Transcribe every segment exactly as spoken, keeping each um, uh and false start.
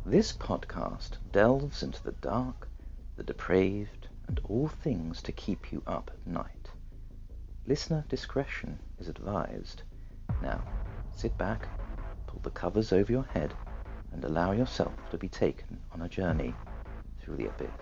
This podcast delves into the dark, the depraved, and all things to keep you up at night. Listener discretion is advised. Now, sit back, pull the covers over your head, and allow yourself to be taken on a journey through the abyss.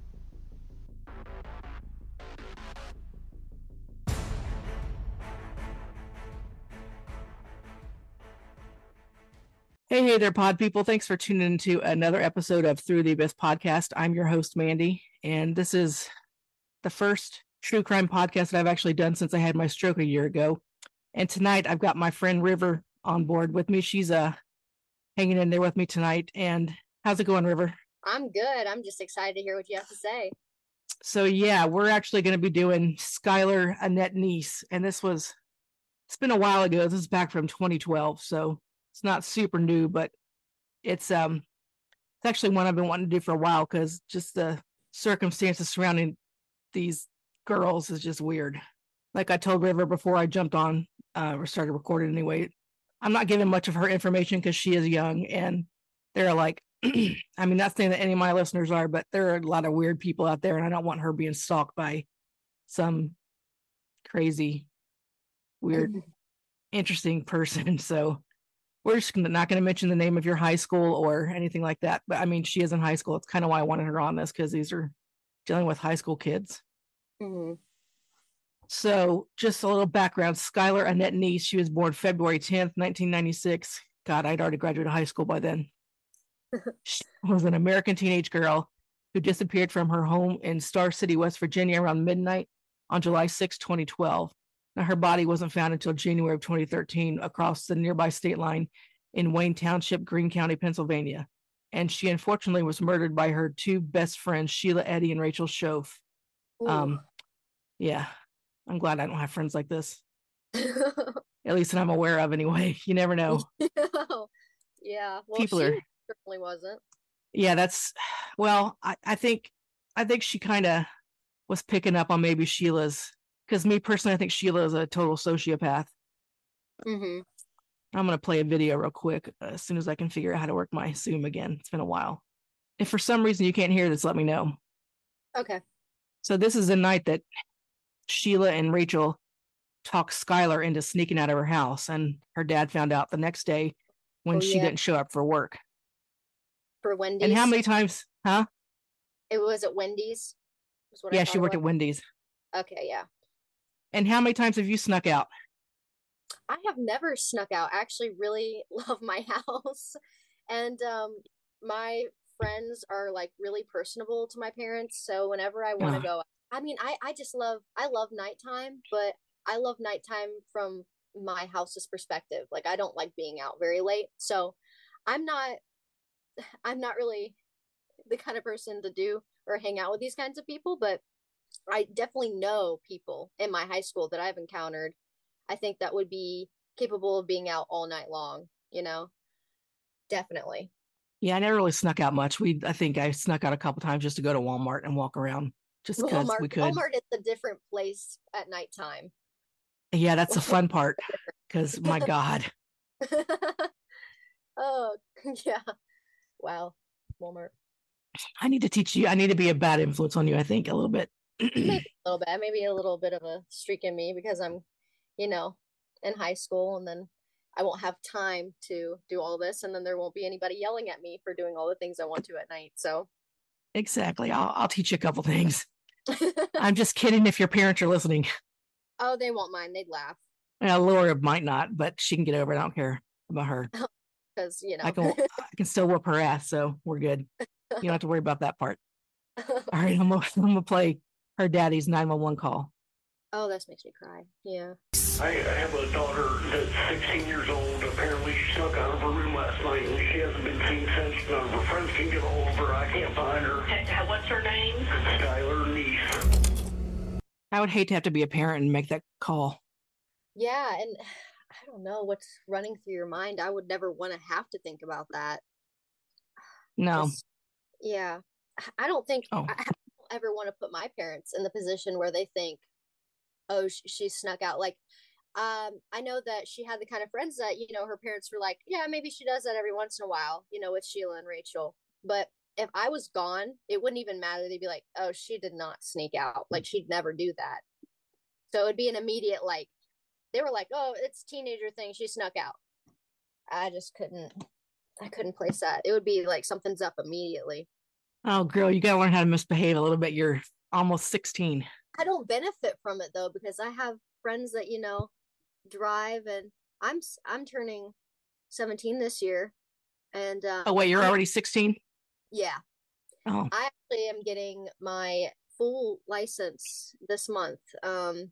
Hey, hey there, pod people. Thanks for tuning into another episode of Through the Abyss podcast. I'm your host, Mandy, and this is the first true crime podcast that I've actually done since I had my stroke a year ago. And tonight I've got my friend River on board with me. She's uh hanging in there with me tonight. And how's it going, River? I'm good. I'm just excited to hear what you have to say. So yeah, we're actually going to be doing Skylar Annette Neese, and this was it's been a while ago. This is back from twenty twelve, so it's not super new, but it's um it's actually one I've been wanting to do for a while because just the circumstances surrounding these girls is just weird. Like I told River before I jumped on uh, or started recording anyway, I'm not giving much of her information because she is young, and there are like, I mean, not saying that any of my listeners are, but there are a lot of weird people out there, and I don't want her being stalked by some crazy, weird, interesting person. So we're just not going to mention the name of your high school or anything like that. But I mean, she is in high school. It's kind of why I wanted her on this, because these are dealing with high school kids. Mm-hmm. So just a little background. Skylar Annette Neese, she was born February tenth, nineteen ninety-six. God, I'd already graduated high school by then. She was an American teenage girl who disappeared from her home in Star City, West Virginia around midnight on July sixth, twenty twelve. Now, her body wasn't found until January of twenty thirteen across the nearby state line in Wayne Township, Greene County, Pennsylvania. And she unfortunately was murdered by her two best friends, Sheila Eddy and Rachel Schoaf. Um, yeah, I'm glad I don't have friends like this. At least that I'm aware of anyway. You never know. Yeah, well, People she are certainly wasn't. Yeah, that's well, I, I think I think she kind of was picking up on maybe Sheila's, because me personally, I think Sheila is a total sociopath. Mm-hmm. I'm going to play a video real quick uh, as soon as I can figure out how to work my Zoom again. It's been a while. If for some reason you can't hear this, let me know. Okay. So this is the night that Sheila and Rachel talked Skylar into sneaking out of her house, and her dad found out the next day when Oh, she yeah. didn't show up for work. For Wendy's. And how many times, huh? It was at Wendy's. Was what I Yeah, thought she it worked was. at Wendy's. Okay, yeah. And how many times have you snuck out? I have never snuck out. I actually really love my house. And um, my friends are like really personable to my parents. So whenever I want to Oh. go, I mean, I, I just love, I love nighttime, but I love nighttime from my house's perspective. Like I don't like being out very late. So I'm not, I'm not really the kind of person to do or hang out with these kinds of people, but I definitely know people in my high school that I've encountered. I think that would be capable of being out all night long, you know? Definitely. Yeah, I never really snuck out much. We, I think I snuck out a couple times just to go to Walmart and walk around, just because Walmart we could. Walmart is a different place at nighttime. Yeah, that's the fun part. Because my God, Oh, yeah. Wow. Walmart. I need to teach you. I need to be a bad influence on you. I think a little bit. Maybe a little bit. Maybe a little bit of a streak in me because I'm, you know, in high school, and then I won't have time to do all this, and then there won't be anybody yelling at me for doing all the things I want to at night. So Exactly. I'll, I'll teach you a couple things. I'm just kidding if your parents are listening. Oh, they won't mind. They'd laugh. Uh, Laura might not, but she can get over it. I don't care about her. Because, you know. I can I can still whoop her ass, so we're good. You don't have to worry about that part. All right, I'm gonna, I'm gonna play her daddy's nine one one call. Oh, that makes me cry. Yeah. I have a daughter that's sixteen years old. Apparently she snuck out of her room last night and she hasn't been seen since. None of her friends can get hold of her. I can't find her. What's her name? Skylar Neese. I would hate to have to be a parent and make that call. Yeah, and I don't know what's running through your mind. I would never want to have to think about that. No. Just, yeah. I don't think Oh. I, I don't ever want to put my parents in the position where they think, oh, sh- she snuck out. Like, um, I know that she had the kind of friends that, you know, her parents were like, yeah, maybe she does that every once in a while, you know, with Sheila and Rachel. But if I was gone, it wouldn't even matter. They'd be like, oh, she did not sneak out. Like, she'd never do that. So it'd be an immediate, like, they were like, oh, it's a teenager thing. She snuck out. I just couldn't, I couldn't place that. It would be like something's up immediately. Oh, girl, you got to learn how to misbehave a little bit. You're almost sixteen. I don't benefit from it though, because I have friends that, you know, drive, and I'm, I'm turning seventeen this year. And, um, Oh, wait, you're I'm, already sixteen? yeah, Oh, I actually am getting my full license this month. Um,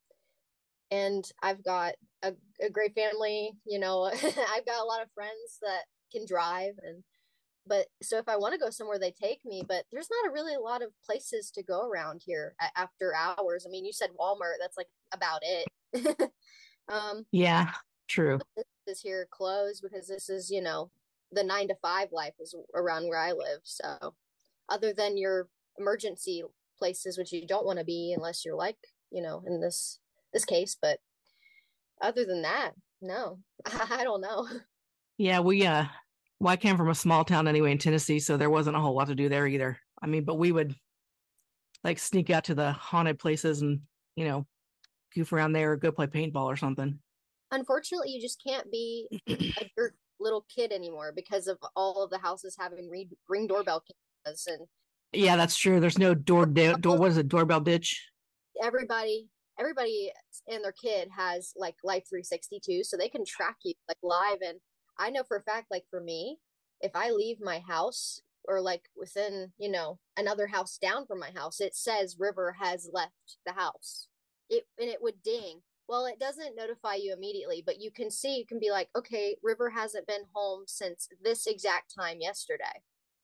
and I've got a, a great family, you know, I've got a lot of friends that can drive, and but so if I want to go somewhere, they take me, but there's not a really a lot of places to go around here after hours. I mean, you said Walmart, that's like about it. um, yeah, true. this is here closed because this is, you know, the nine to five life is around where I live. So other than your emergency places, which you don't want to be unless you're like, you know, in this this case, but other than that, no, I don't know. Yeah, we, uh, well, I came from a small town anyway in Tennessee, so there wasn't a whole lot to do there either. I mean, but we would like sneak out to the haunted places and, you know, goof around there or go play paintball or something. Unfortunately, you just can't be a jerk little kid anymore because of all of the houses having re- ring doorbell cameras, and Yeah, that's true. There's no door, door, what is it, doorbell ditch? everybody everybody and their kid has like Life three sixty too, so they can track you like live. And I know for a fact, like for me, if I leave my house or like within, you know, another house down from my house, it says River has left the house. It and it would ding. Well, it doesn't notify you immediately, but you can see, you can be like, okay, River hasn't been home since this exact time yesterday.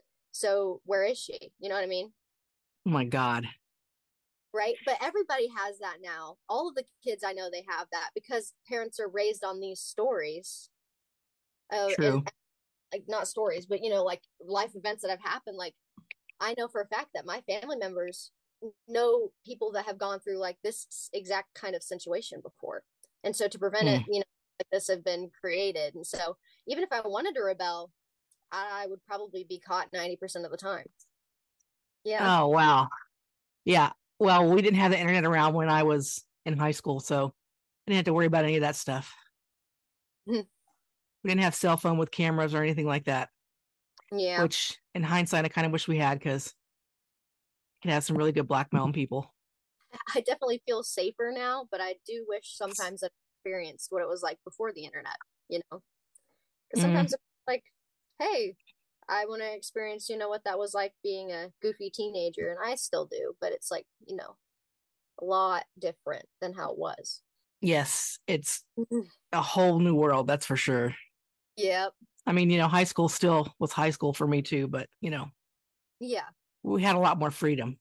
So where is she? You know what I mean? Oh my God. Right. But everybody has that now. All of the kids I know, they have that because parents are raised on these stories. Uh, and, True. and like not stories, but you know, like life events that have happened. Like I know for a fact that my family members know people that have gone through like this exact kind of situation before. And so to prevent Mm. it, you know, like this have been created. And so even if I wanted to rebel, I would probably be caught ninety percent of the time. Yeah. Oh, wow. Yeah. Well, we didn't have the internet around when I was in high school, so I didn't have to worry about any of that stuff. Mhm. We didn't have cell phone with cameras or anything like that, Yeah. which in hindsight, I kind of wish we had because it can have some really good blackmailing people. I definitely feel safer now, but I do wish sometimes I experienced what it was like before the internet, you know? Because Mm. sometimes it's like, hey, I want to experience, you know, what that was like being a goofy teenager, and I still do, but it's like, you know, a lot different than how it was. Yes, it's a whole new world, that's for sure. Yep. I mean, you know, high school still was high school for me too, but you know, Yeah. we had a lot more freedom.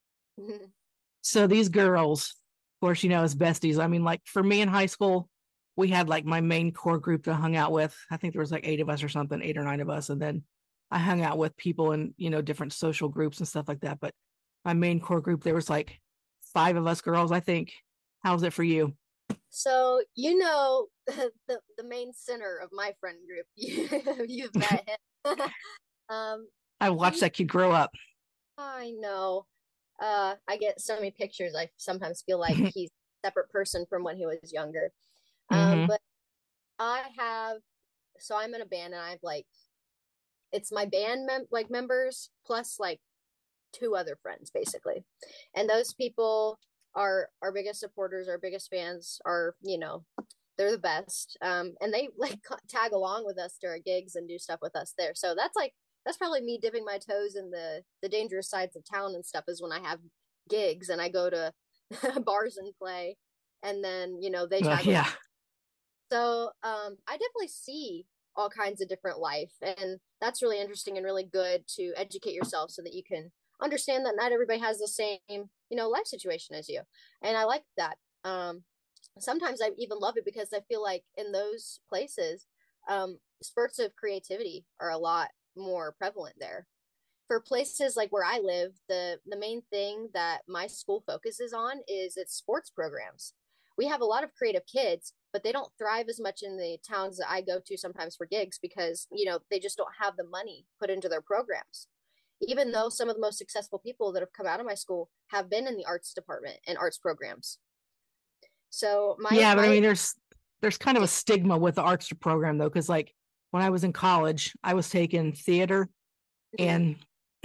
So these girls, of course, you know, as besties, I mean, like for me in high school, we had like my main core group that I hung out with. I think there was like eight of us or something, eight or nine of us. And then I hung out with people in, you know, different social groups and stuff like that. But my main core group, there was like five of us girls, I think. How's it for you? So, you know, the, the main center of my friend group, you've met him. um, I watched he, that kid grow up. I know. Uh, I get so many pictures. I sometimes feel like he's a separate person from when he was younger. Um, Mm-hmm. but I have, so I'm in a band, and I've like, it's my band mem- like members plus like two other friends basically, and those people are our biggest supporters, our biggest fans, are, you know, they're the best. Um, and they like tag along with us to our gigs and do stuff with us there. So that's like that's probably me dipping my toes in the the dangerous sides of town and stuff, is when I have gigs and I go to bars and play, and then, you know, they Uh, tag yeah. along. So um, I definitely see all kinds of different life, and that's really interesting and really good to educate yourself so that you can understand that not everybody has the same, you know, life situation as you. And I like that. Um, sometimes I even love it because I feel like in those places, um, spurts of creativity are a lot more prevalent there. For places like where I live, the the main thing that my school focuses on is its sports programs. we have a lot of creative kids, but they don't thrive as much in the towns that I go to sometimes for gigs because, you know, they just don't have the money put into their programs. Even though some of the most successful people that have come out of my school have been in the arts department and arts programs. So my yeah, but my, I mean, there's there's kind of a stigma with the arts program though, because like when I was in college, I was taking theater, and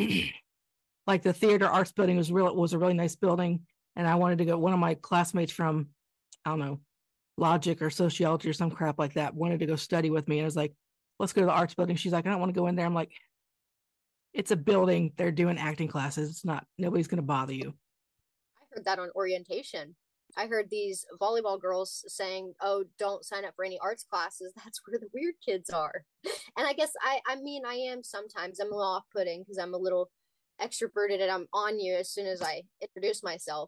like the theater arts building was real was a really nice building, and I wanted to go. One of my classmates from, I don't know, logic or sociology or some crap like that wanted to go study with me, and I was like, let's go to the arts building. She's like, I don't want to go in there. I'm like, it's a building. They're doing acting classes. It's not, nobody's going to bother you. I heard that on orientation. I heard these volleyball girls saying, oh, don't sign up for any arts classes. That's where the weird kids are. And I guess I, I mean, I am sometimes. I'm a little off-putting because I'm a little extroverted and I'm on you as soon as I introduce myself.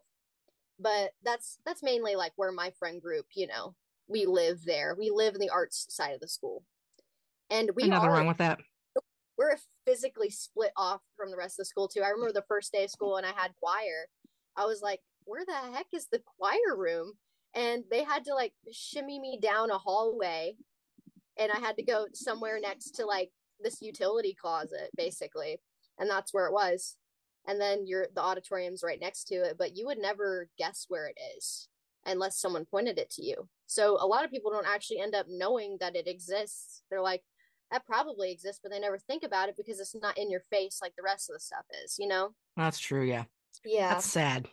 But that's that's mainly like where my friend group, you know, we live there. We live in the arts side of the school. And we Nothing are wrong with that. We're physically split off from the rest of the school too. I remember the first day of school and I had choir. I was like, where the heck is the choir room? And they had to like shimmy me down a hallway, and I had to go somewhere next to like this utility closet basically, and that's where it was. And then you're the auditorium's right next to it, but you would never guess where it is unless someone pointed it to you. So a lot of people don't actually end up knowing that it exists. They're like, that probably exists, but they never think about it because it's not in your face like the rest of the stuff is, you know? That's true. Yeah. Yeah. That's sad.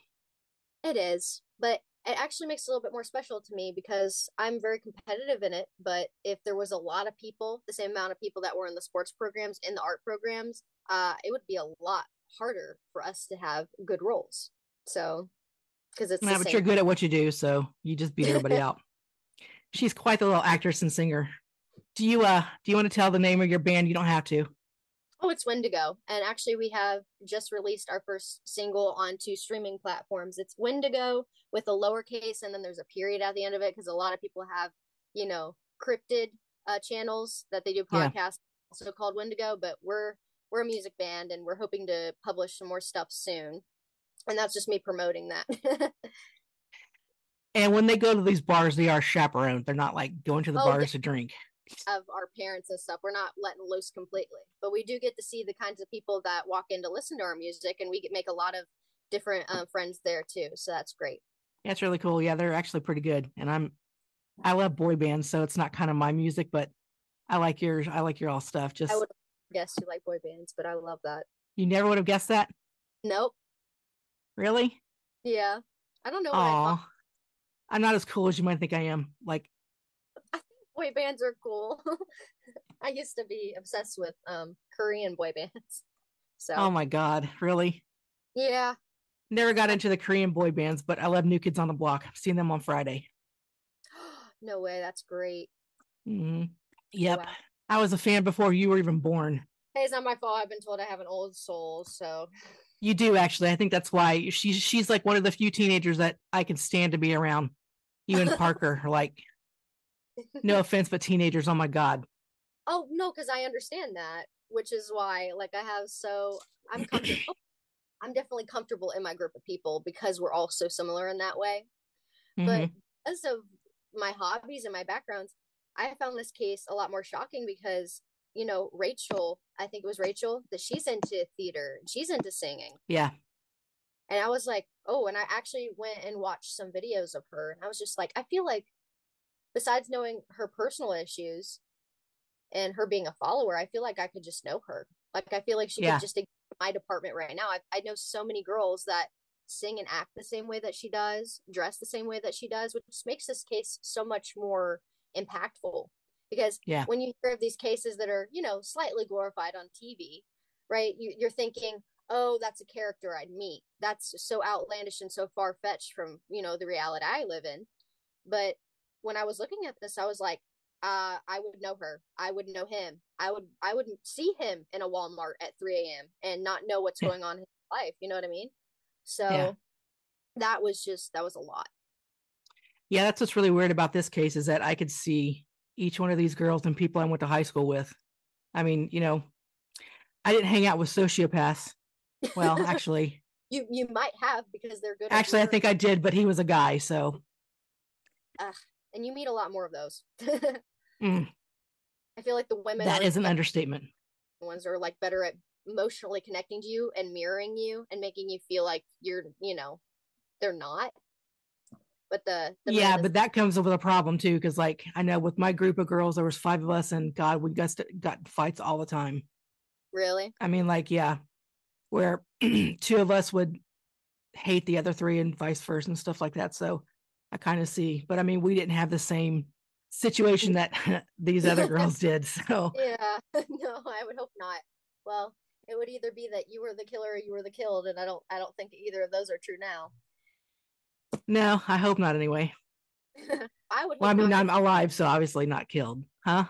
It is, but it actually makes it a little bit more special to me because I'm very competitive in it. But if there was a lot of people, the same amount of people that were in the sports programs, in the art programs, uh, it would be a lot harder for us to have good roles. So, because it's yeah, the but same. you're good at what you do, so you just beat everybody out. She's quite the little actress and singer. Do you uh do you want to tell the name of your band? You don't have to. Oh, it's Wendigo. And actually, we have just released our first single onto streaming platforms. It's Wendigo with a lowercase, and then there's a period at the end of it because a lot of people have, you know, cryptid uh, channels that they do podcasts, yeah. also called Wendigo. But we're we're a music band, and we're hoping to publish some more stuff soon. And that's just me promoting that. And when they go to these bars, they are chaperoned. They're not like going to the oh, bars yeah. to drink. Of our parents and stuff, we're not letting loose completely, but we do get to see the kinds of people that walk in to listen to our music, and we get make a lot of different uh, friends there too, so that's great. Yeah, it's really cool. Yeah, they're actually pretty good, and I'm I love boy bands, so it's not kind of my music, but I like yours. I like your all stuff. Just I would have guessed you like boy bands, but I love that. You never would have guessed that? Nope. Really? Yeah, I don't know what Aww. I thought. I'm not as cool as you might think I am. Like, boy bands are cool. I used to be obsessed with um Korean boy bands. So oh my god, really? Yeah. Never got into the Korean boy bands, but I love New Kids on the Block. I've seen them on Friday. No way, that's great. Mm-hmm. Yep. Wow. I was a fan before you were even born. Hey, it's not my fault. I've been told I have an old soul, so you do actually. I think that's why she's she's like one of the few teenagers that I can stand to be around. You and Parker are like, no offense, but teenagers, oh my god. Oh no, because I understand that, which is why like I have so I'm comfortable. I'm definitely comfortable in my group of people because we're all so similar in that way. Mm-hmm. But because of my hobbies and my backgrounds, I found this case a lot more shocking because, you know, Rachel, I think it was Rachel, that she's into theater, she's into singing. Yeah. And I was like, oh, and I actually went and watched some videos of her, and I was just like, I feel like besides knowing her personal issues and her being a follower, I feel like I could just know her. Like, I feel like she yeah. could just exist in my department right now. I, I know so many girls that sing and act the same way that she does, dress the same way that she does, which makes this case so much more impactful. Because yeah. when you hear of these cases that are, you know, slightly glorified on T V, right, you, you're thinking, oh, that's a character I'd meet. That's so outlandish and so far-fetched from, you know, the reality I live in. But when I was looking at this, I was like, uh, I would know her. I would know him. I would I would see him in a Walmart at three a.m. and not know what's going on in his life. You know what I mean? So yeah. that was just, that was a lot. Yeah, that's what's really weird about this case is that I could see each one of these girls and people I went to high school with. I mean, you know, I didn't hang out with sociopaths. Well, actually. you you might have because they're good. Actually, I think I did, but he was a guy, so. uh, and you meet a lot more of those. Mm, I feel like the women that are is an the understatement. ones are like better at emotionally connecting to you and mirroring you and making you feel like you're, you know, they're not. But the, the Yeah, men, but that comes with a problem too, because like I know with my group of girls, there was five of us, and God, we got got fights all the time. really, I mean, like, yeah, where two of us would hate the other three and vice versa and stuff like that. So I kind of see, but I mean, we didn't have the same situation that these other girls did. So yeah, no, I would hope not. Well, it would either be that you were the killer or you were the killed, and I don't, I don't think either of those are true now. no, I hope not anyway. I would hope Well, I mean, not. I'm alive, so obviously not killed, huh?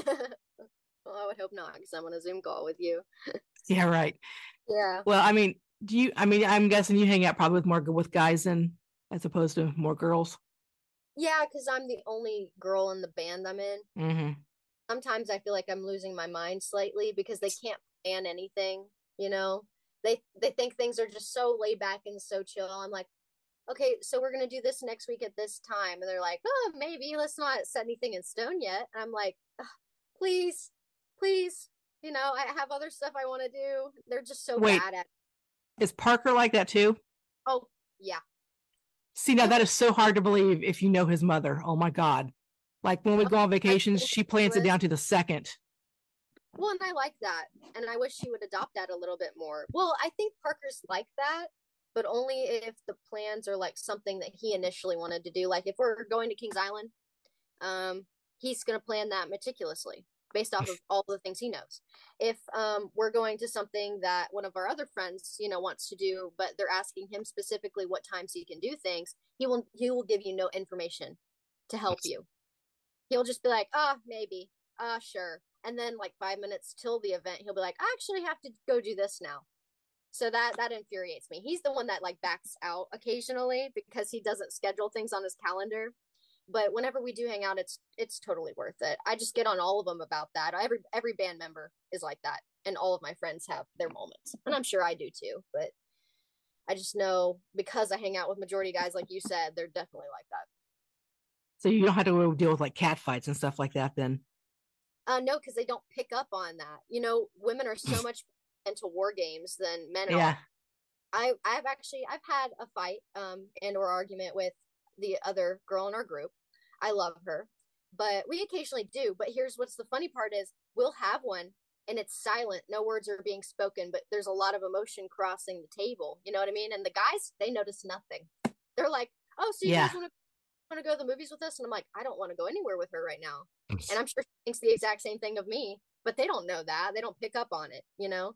Well, I would hope not because I'm on a Zoom call with you. Yeah, right. Yeah. Well, I mean, do you, I mean, I'm guessing you hang out probably with more with guys than as opposed to more girls. Yeah, because I'm the only girl in the band I'm in. Mm-hmm. Sometimes I feel like I'm losing my mind slightly because they can't plan anything, you know? They they think things are just so laid back and so chill. I'm like, okay, so we're gonna do this next week at this time. And they're like, oh, maybe let's not set anything in stone yet. And I'm like, please, please, you know, I have other stuff I want to do. They're just so Wait, bad at it. is Parker like that too? Oh, yeah. See, now that is so hard to believe if you know his mother. Oh my God. Like when we go on vacations, she plans it down to the second. Well, and I like that. And I wish she would adopt that a little bit more. Well, I think Parker's like that, but only if the plans are like something that he initially wanted to do. Like if we're going to Kings Island, um, he's going to plan that meticulously based off of all the things he knows. If um, we're going to something that one of our other friends, you know, wants to do, but they're asking him specifically what times he can do things, he will he will give you no information to help you. He'll just be like, ah, oh, maybe, ah, uh, sure. And then like five minutes till the event, he'll be like, I actually have to go do this now. So that that infuriates me. He's the one that like backs out occasionally because he doesn't schedule things on his calendar. But whenever we do hang out, it's it's totally worth it. I just get on all of them about that. Every every band member is like that, and all of my friends have their moments, and I'm sure I do too. But I just know because I hang out with majority guys, like you said, they're definitely like that. So you don't have to deal with like cat fights and stuff like that then? Uh, no, because they don't pick up on that. You know, women are so much into war games than men yeah. are. I I've actually I've had a fight um and or argument with the other girl in our group. I love her, but we occasionally do. But here's what's the funny part is we'll have one and it's silent. No words are being spoken, but there's a lot of emotion crossing the table. You know what I mean? And the guys, they notice nothing. They're like, oh, so you yeah. guys want to want to go to the movies with us? And I'm like, I don't want to go anywhere with her right now. And I'm sure she thinks the exact same thing of me, but they don't know that. They don't pick up on it, you know?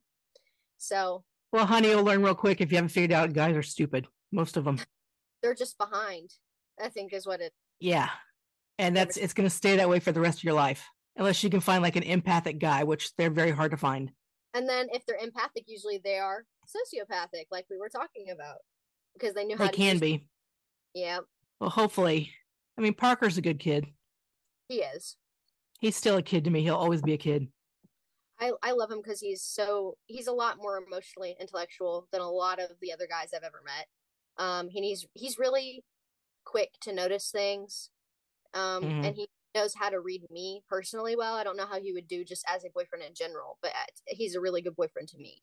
So. Well, honey, you'll learn real quick if you haven't figured out guys are stupid. Most of them. They're just behind, I think is what it. Yeah. And that's, it's going to stay that way for the rest of your life. Unless you can find like an empathic guy, which they're very hard to find. And then if they're empathic, usually they are sociopathic, like we were talking about, because they knew how they to can use- be. Yeah. Well, hopefully. I mean, Parker's a good kid. He is. He's still a kid to me. He'll always be a kid. I, I love him because he's so he's a lot more emotionally intellectual than a lot of the other guys I've ever met. Um, and he's he's really quick to notice things, um, mm-hmm. and he knows how to read me personally well. I don't know how he would do just as a boyfriend in general, but he's a really good boyfriend to me.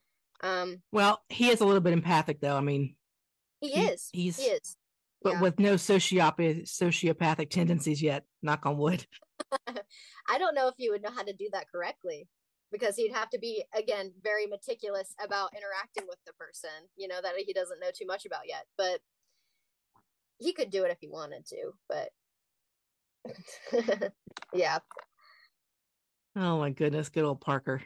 Um, well, he is a little bit empathic, though. I mean, he, he is. He's he is, but yeah. with no sociopathic sociopathic tendencies yet. Knock on wood. I don't know if he would know how to do that correctly. Because he'd have to be, again, very meticulous about interacting with the person, you know, that he doesn't know too much about yet. But he could do it if he wanted to, but yeah. Oh, my goodness. Good old Parker.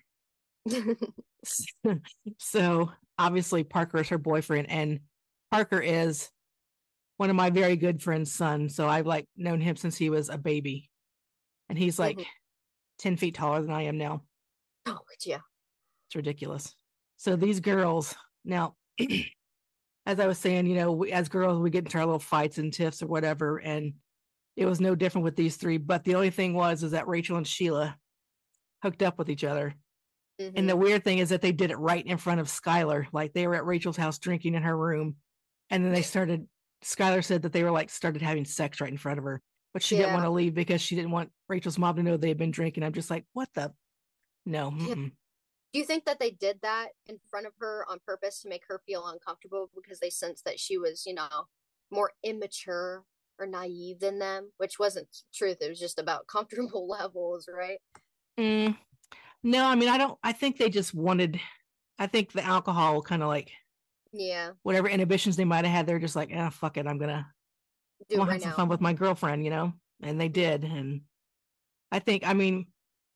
So, obviously, Parker is her boyfriend, and Parker is one of my very good friend's son. So, I've, like, known him since he was a baby. And he's, like, mm-hmm. ten feet taller than I am now. Oh, yeah. It's ridiculous. So these girls, now, as I was saying, you know, we, as girls, we get into our little fights and tiffs or whatever, and it was no different with these three. But the only thing was, is that Rachel and Sheila hooked up with each other. Mm-hmm. And the weird thing is that they did it right in front of Skylar. Like they were at Rachel's house drinking in her room, and then they started Skylar said that they were like started having sex right in front of her, but she didn't Yeah. want to leave because she didn't want Rachel's mom to know they had been drinking. I'm just like, what the? No. Yeah. Mm-mm. Do you think that they did that in front of her on purpose to make her feel uncomfortable because they sensed that she was, you know, more immature or naive than them, which wasn't truth. It was just about comfortable levels, right? Mm, no, I mean, I don't, I think they just wanted, I think the alcohol kind of like Yeah. whatever inhibitions they might have had, they're just like, ah, fuck it. I'm going to, Do I'm it gonna right have some now. fun with my girlfriend, you know? And they did. And I think, I mean,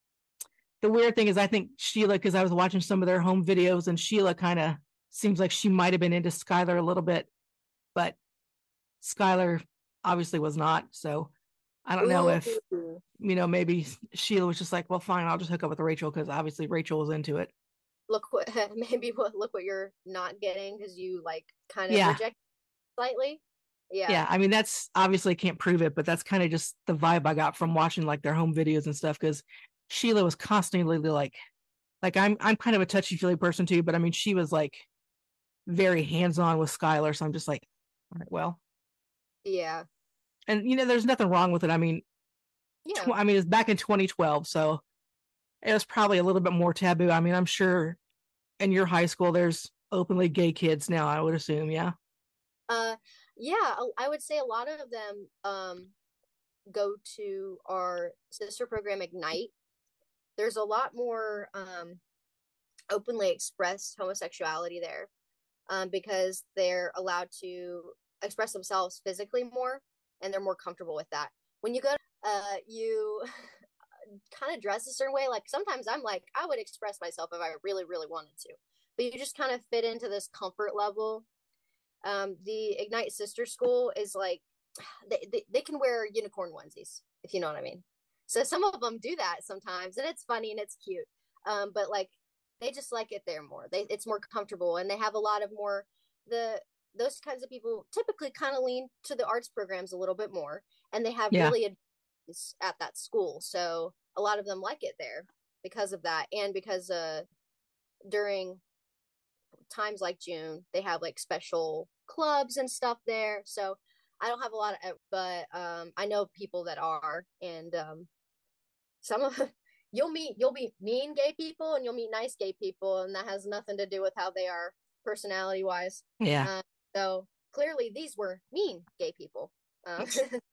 the weird thing is, I think Sheila, because I was watching some of their home videos, and Sheila kind of seems like she might have been into Skylar a little bit, but Skylar obviously was not. So I don't know if, Ooh. you know, maybe Sheila was just like, well, fine, I'll just hook up with Rachel because obviously Rachel was into it. Look what maybe what look what you're not getting because you like kind of Yeah. reject slightly. Yeah. Yeah. I mean, that's obviously can't prove it, but that's kind of just the vibe I got from watching like their home videos and stuff. Because Sheila was constantly like, like I'm, I'm kind of a touchy feely person too, but I mean, she was like very hands on with Skylar. So I'm just like, all right, well, Yeah. and you know, there's nothing wrong with it. I mean, Yeah. tw- I mean, it's back in twenty twelve, so it was probably a little bit more taboo. I mean, I'm sure in your high school there's openly gay kids now, I would assume. Yeah. Uh, yeah, I would say a lot of them um go to our sister program Ignite. There's a lot more um openly expressed homosexuality there, um, because they're allowed to express themselves physically more, and they're more comfortable with that. When you go, uh, you kind of dress a certain way. Like sometimes I'm like, I would express myself if I really, really wanted to, but you just kind of fit into this comfort level. Um, the Ignite Sister School is like, they, they, they can wear unicorn onesies, if you know what I mean. So some of them do that sometimes, and it's funny and it's cute. Um, but like they just like it there more. They it's more comfortable, and they have a lot of more the those kinds of people typically kind of lean to the arts programs a little bit more, and they have Yeah. really advanced at that school. So a lot of them like it there because of that, and because uh during times like June, they have like special clubs and stuff there. So I don't have a lot of, but um, I know people that are, and um, some of you'll meet you'll meet mean gay people, and you'll meet nice gay people, and that has nothing to do with how they are personality wise. Yeah. Uh, so clearly, these were mean gay people. Um,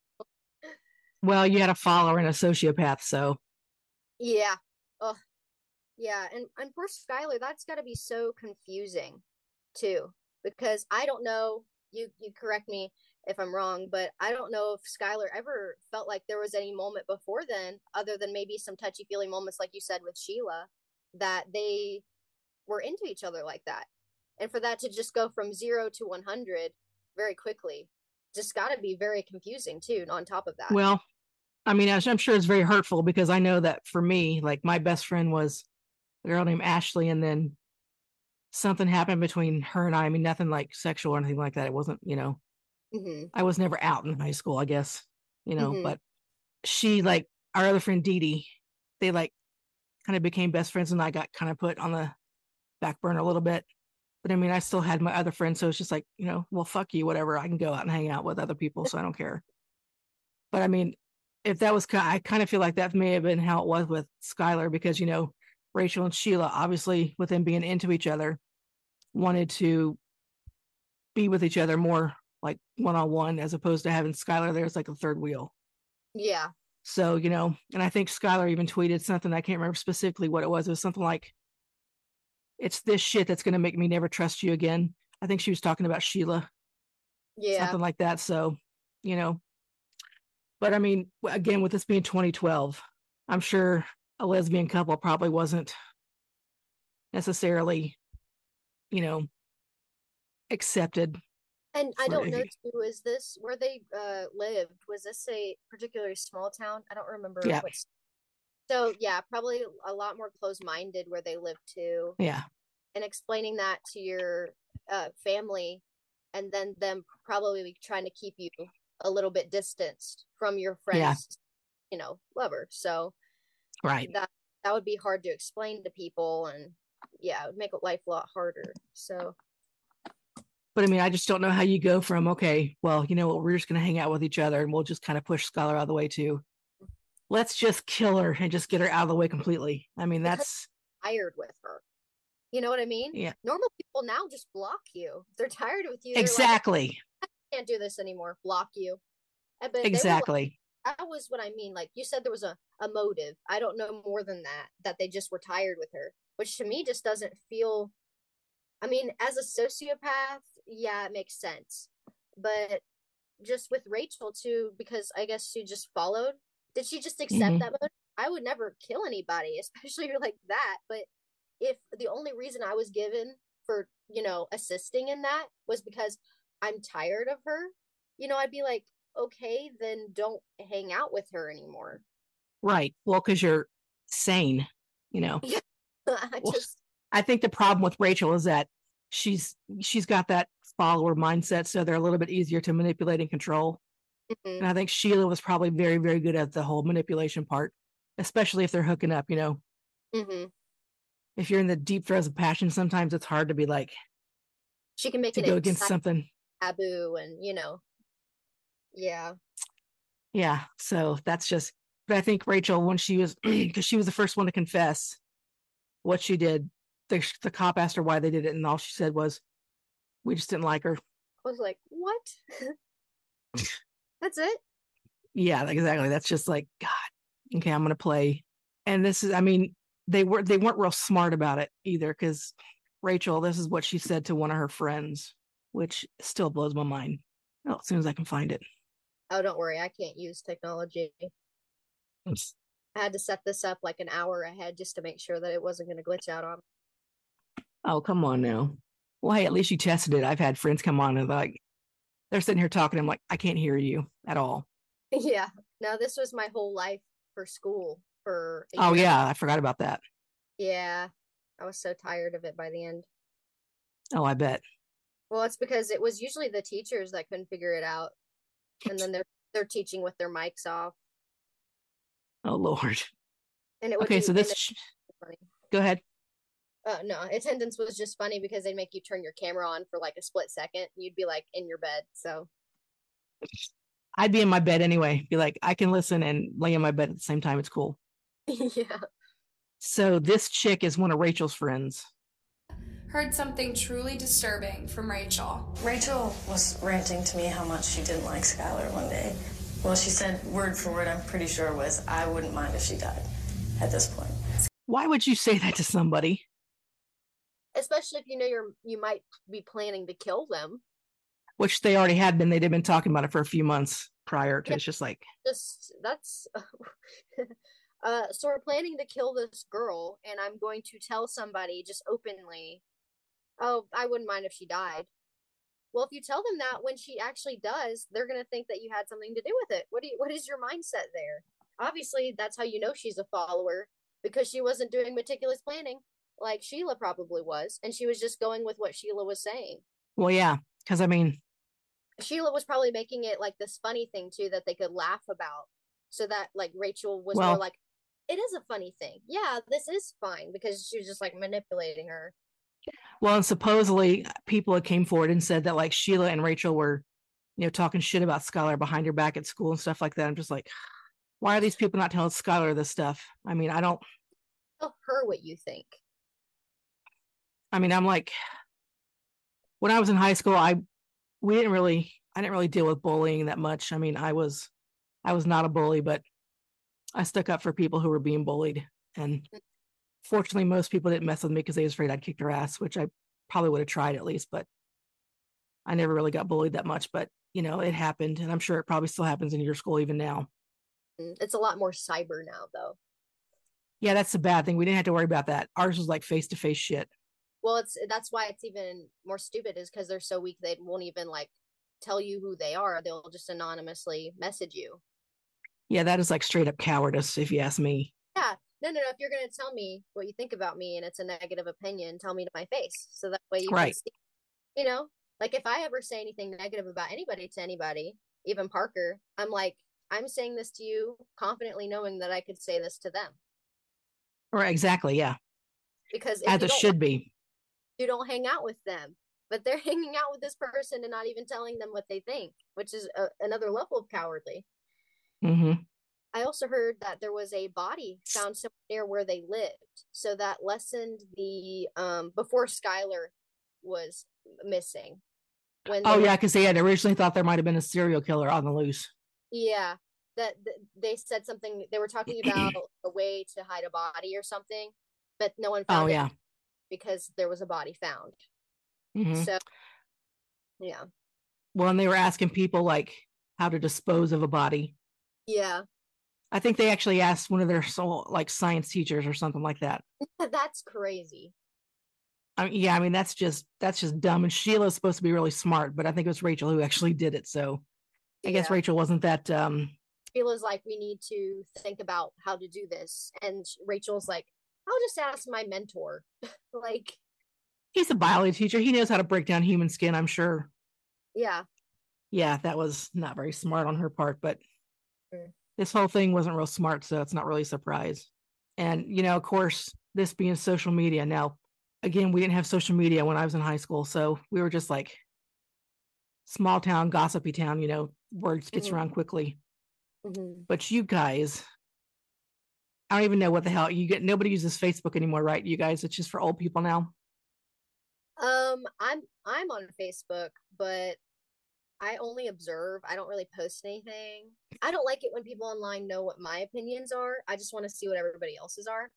Well, you had a follower and a sociopath, so yeah. Oh, yeah, and and for Skylar, that's got to be so confusing too, because I don't know. You you correct me if I'm wrong, but I don't know if Skylar ever felt like there was any moment before then, other than maybe some touchy feely moments, like you said with Sheila, that they were into each other like that, and for that to just go from zero to one hundred very quickly, just got to be very confusing too. On top of that, well, I mean, I'm sure it's very hurtful because I know that for me, like my best friend was a girl named Ashley, and then something happened between her and I. I mean, nothing like sexual or anything like that. It wasn't, you know, mm-hmm. I was never out in high school, I guess, you know, Mm-hmm. but she, like our other friend Dee Dee, they like kind of became best friends, and I got kind of put on the back burner a little bit. But I mean, I still had my other friends, so it's just like, you know, well, fuck you, whatever. I can go out and hang out with other people, so I don't care. But I mean, if that was, I kind of feel like that may have been how it was with Skylar, because, you know, Rachel and Sheila, obviously, with them being into each other, wanted to be with each other more like one on one, as opposed to having Skylar there as like a third wheel. Yeah. So, you know, and I think Skylar even tweeted something, I can't remember specifically what it was. It was something like, it's this shit that's going to make me never trust you again. I think she was talking about Sheila, Yeah. something like that. So, you know, but I mean, again, with this being twenty twelve, I'm sure a lesbian couple probably wasn't necessarily, you know, accepted. And I for don't if know you- too, is this where they uh lived? Was this a particularly small town? I don't remember Yeah. what. So yeah, probably a lot more close-minded where they lived too. Yeah. And explaining that to your uh family, and then them probably trying to keep you a little bit distanced from your friends, Yeah. you know, lover. So Right. that that would be hard to explain to people, and yeah, it would make life a lot harder. So But I mean, I just don't know how you go from, okay, well, you know what, we're just going to hang out with each other and we'll just kind of push Skylar out of the way too. Let's just kill her and just get her out of the way completely. I mean, Because that's I'm tired with her. You know what I mean? yeah, Normal people now just block you. If they're tired with you. They're exactly. like, I can't do this anymore. Block you. But they were like, Exactly. that was what I mean. Like you said, there was a, a motive. I don't know more than that, that they just were tired with her, which to me just doesn't feel, I mean, as a sociopath, yeah, it makes sense. But just with Rachel too, because I guess she just followed. Did she just accept Mhm. that motive? I would never kill anybody, especially like that. But if the only reason I was given for, you know, assisting in that was because I'm tired of her, you know, I'd be like, okay, then don't hang out with her anymore. Right. Well, because you're sane, you know. I Well, just, I think the problem with Rachel is that she's she's got that follower mindset, so they're a little bit easier to manipulate and control. mhm, And I think Sheila was probably very, very good at the whole manipulation part, especially if they're hooking up, you know. mhm. If you're in the deep throes of passion, sometimes it's hard to be like She can make to an go against exciting something. taboo and, you know, yeah. Yeah. So that's just, but I think Rachel, when she was, because she was the first one to confess what she did, the, the cop asked her why they did it, and all she said was, we just didn't like her. I was like, what? That's it? Yeah, exactly. That's just like, God, okay, I'm going to play. And this is, I mean, they were, they weren't real smart about it either, because Rachel, this is what she said to one of her friends, which still blows my mind. Oh, as soon as I can find it. Oh, don't worry. I can't use technology. Oops. I had to set this up like an hour ahead just to make sure that it wasn't going to glitch out on me. Oh, come on now. Well, hey, at least you tested it. I've had friends come on and like, they're sitting here talking. I'm like, I can't hear you at all. Yeah. No, this was my whole life for school for a Oh, year. yeah. I forgot about that. Yeah. I was so tired of it by the end. Oh, I bet. Well, it's because it was usually the teachers that couldn't figure it out. And then they're they're teaching with their mics off. Oh, Lord. And it would Okay, be so and this, it was funny. go ahead. Uh, no, attendance was just funny because they'd make you turn your camera on for like a split second. And you'd be like in your bed. So I'd be in my bed anyway. Be like, I can listen and lay in my bed at the same time. It's cool. yeah. So this chick is one of Rachel's friends. Heard something truly disturbing from Rachel. Rachel was ranting to me how much she didn't like Skylar one day. Well, she said word for word, I'm pretty sure was, I wouldn't mind if she died at this point. Why would you say that to somebody? Especially if you know you're you might be planning to kill them. Which they already had been. They'd been talking about it for a few months prior to. Yeah. It's just like, Just that's uh so we're planning to kill this girl and I'm going to tell somebody just openly, oh, I wouldn't mind if she died. Well, if you tell them that when she actually does, they're going to think that you had something to do with it. What do you, what is your mindset there? Obviously, that's how you know she's a follower, because she wasn't doing meticulous planning like Sheila probably was, and she was just going with what Sheila was saying. well, yeah, because I mean, Sheila was probably making it like this funny thing too that they could laugh about, so that like Rachel was Well- more like, it is a funny thing. Yeah, this is fine, because she was just like manipulating her. well, and supposedly people had came forward and said that like Sheila and Rachel were, you know, talking shit about Skylar behind her back at school and stuff like that. I'm just like, why are these people not telling Skylar this stuff? I mean, I don't, Tell her what you think. I mean, I'm like, when I was in high school, I, we didn't really, I didn't really deal with bullying that much. I mean, I was, I was not a bully, but I stuck up for people who were being bullied. And fortunately, most people didn't mess with me because they was afraid I'd kick their ass, which I probably would have tried at least, but I never really got bullied that much. But, you know, it happened. And I'm sure it probably still happens in your school even now. It's a lot more cyber now, though. Yeah, that's the bad thing. We didn't have to worry about that. Ours was like face to face shit. Well, it's that's why it's even more stupid, is because they're so weak they won't even like tell you who they are. They'll just anonymously message you. Yeah, that is like straight up cowardice, if you ask me. Yeah, no, no, no. If you're gonna tell me what you think about me and it's a negative opinion, tell me to my face, so that way you Right. can see. You know, like if I ever say anything negative about anybody to anybody, even Parker, I'm like, I'm saying this to you confidently, knowing that I could say this to them. Right, exactly. Yeah, Because if as you it don't, should be. you don't hang out with them. but they're hanging out with this person and not even telling them what they think, which is a, another level of cowardly. Mm-hmm. I also heard that there was a body found somewhere near where they lived, so that lessened the um before Skylar was missing. When oh yeah, because they had originally thought there might have been a serial killer on the loose. Yeah, that, that they said something. They were talking about a way to hide a body or something, but no one found oh, it yeah. because there was a body found. Mm-hmm. So, yeah. Well, and they were asking people like how to dispose of a body. Yeah. I think they actually asked one of their soul, like science teachers or something like that. That's crazy. I mean, yeah, I mean that's just that's just dumb. And Sheila's supposed to be really smart, but I think it was Rachel who actually did it. So I yeah. guess Rachel wasn't that. Um, Sheila's like, we need to think about how to do this, and Rachel's like, I'll just ask my mentor. Like, he's a biology teacher. He knows how to break down human skin, I'm sure. Yeah. Yeah, that was not very smart on her part, but mm. this whole thing wasn't real smart, so it's not really a surprise. And, you know, of course, this being social media. Now, again, we didn't have social media when I was in high school, so we were just like small town, gossipy town, you know, words gets mm-hmm. around quickly. Mm-hmm. But you guys, I don't even know what the hell you get. Nobody uses Facebook anymore, right? You guys, it's just for old people now. Um, I'm I'm on Facebook, but I only observe. I don't really post anything. I don't like it when people online know what my opinions are. I just want to see what everybody else's are.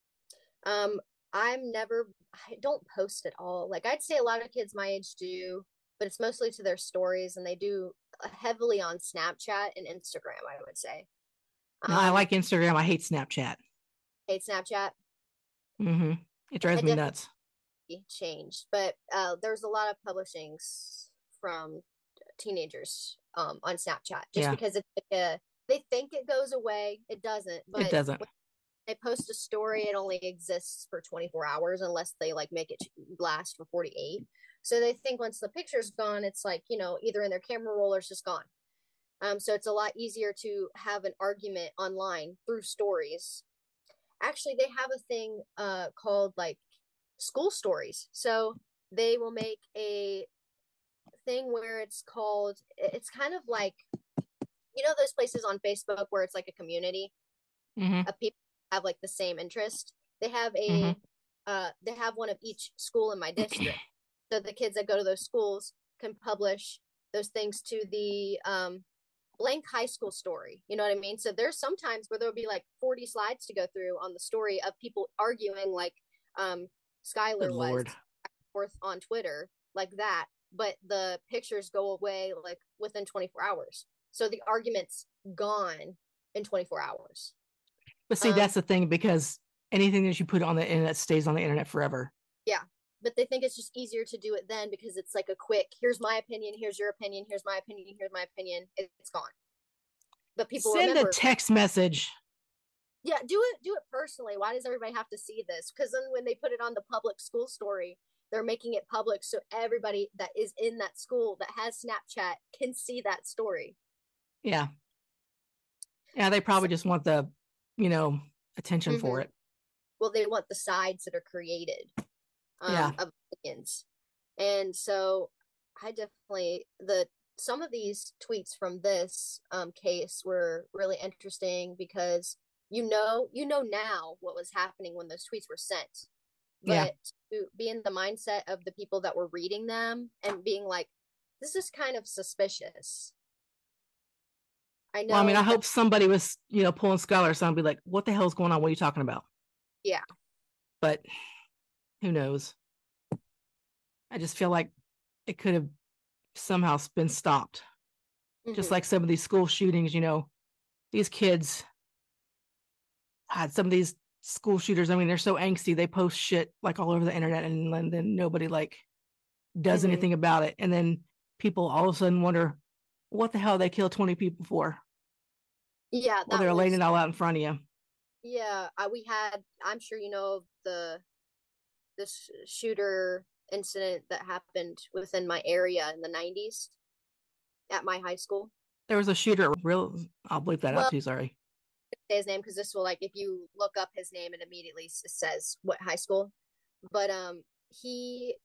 Um, I'm never, I don't post at all. Like, I'd say a lot of kids my age do, but it's mostly to their stories, and they do heavily on Snapchat and Instagram, I would say. No, um, I like Instagram. I hate Snapchat. Hate Snapchat? Mm-hmm. It drives I me nuts. Changed, but uh, there's a lot of publishings from teenagers um on Snapchat just yeah. because it's like a, they think it goes away. It doesn't. But it doesn't. When they post a story, it only exists for twenty-four hours unless they like make it last for forty-eight. So they think once the picture's gone, it's like, you know, either in their camera roll or it's just gone. Um, so it's a lot easier to have an argument online through stories. Actually, they have a thing uh called like school stories. So they will make a thing where it's called, it's kind of like, you know, those places on Facebook where it's like a community mm-hmm. of people who have like the same interest. They have a mm-hmm. uh they have one of each school in my district. So the kids that go to those schools can publish those things to the um blank high school story. You know what I mean? So there's sometimes where there'll be like forty slides to go through on the story of people arguing like um Skylar was forth on Twitter like that, but the pictures go away like within twenty-four hours. So the argument's gone in twenty-four hours. But see, um, that's the thing, because anything that you put on the internet stays on the internet forever. Yeah. But they think it's just easier to do it then because it's like a quick, here's my opinion, here's your opinion, here's my opinion, here's my opinion. It's gone. But people send remember, a text message. Yeah, do it do it personally. Why does everybody have to see this? Because then when they put it on the public school story, they're making it public so everybody that is in that school that has Snapchat can see that story. Yeah. Yeah, they probably so, just want the, you know, attention mm-hmm. for it. Well, they want the sides that are created um, yeah. of opinions. And so I definitely, the some of these tweets from this um, case were really interesting because you know, you know now what was happening when those tweets were sent. But yeah. to be in the mindset of the people that were reading them and being like, this is kind of suspicious. I know. Well, I mean, I that- hope somebody was, you know, pulling Skylar aside and be like, what the hell's going on? What are you talking about? Yeah. But who knows? I just feel like it could have somehow been stopped. Mm-hmm. Just like some of these school shootings, you know, these kids had some of these school shooters. I mean, they're so angsty. They post shit like all over the internet, and, and then nobody like does mm-hmm. anything about it. And then people all of a sudden wonder, what the hell they killed twenty people for? Yeah. Well, they're was, laying it all out in front of you. Yeah. I, we had, I'm sure you know, the, this shooter incident that happened within my area in the nineties at my high school. There was a shooter. Real, I'll bleep that well, out too. Sorry. Say his name because this will, like, if you look up his name, it immediately says what high school. But um, he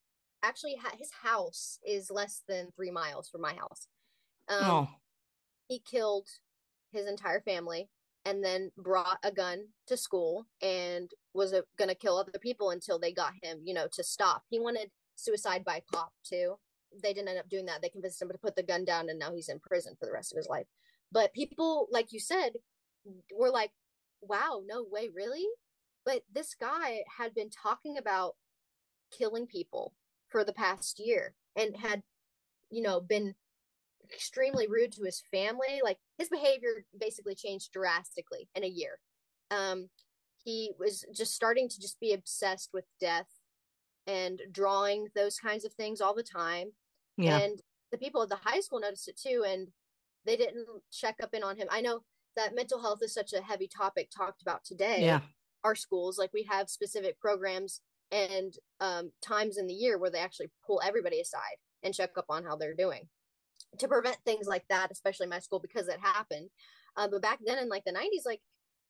actually ha- his house is less than three miles from my house. Um, Oh, he killed his entire family and then brought a gun to school and was going to kill other people until they got him, you know, to stop. He wanted suicide by cop too. They didn't end up doing that. They convinced him to put the gun down, and now he's in prison for the rest of his life. But people, like you said, were like, wow, no way, really? But this guy had been talking about killing people for the past year and had, you know, been extremely rude to his family. Like, his behavior basically changed drastically in a year. Um, he was just starting to just be obsessed with death and drawing those kinds of things all the time. yeah. And the people at the high school noticed it too, and they didn't check up in on him. I know that mental health is such a heavy topic talked about today. Yeah. Our schools, like, we have specific programs and um, times in the year where they actually pull everybody aside and check up on how they're doing to prevent things like that, especially my school, because it happened. Uh, but back then in like the nineties, like,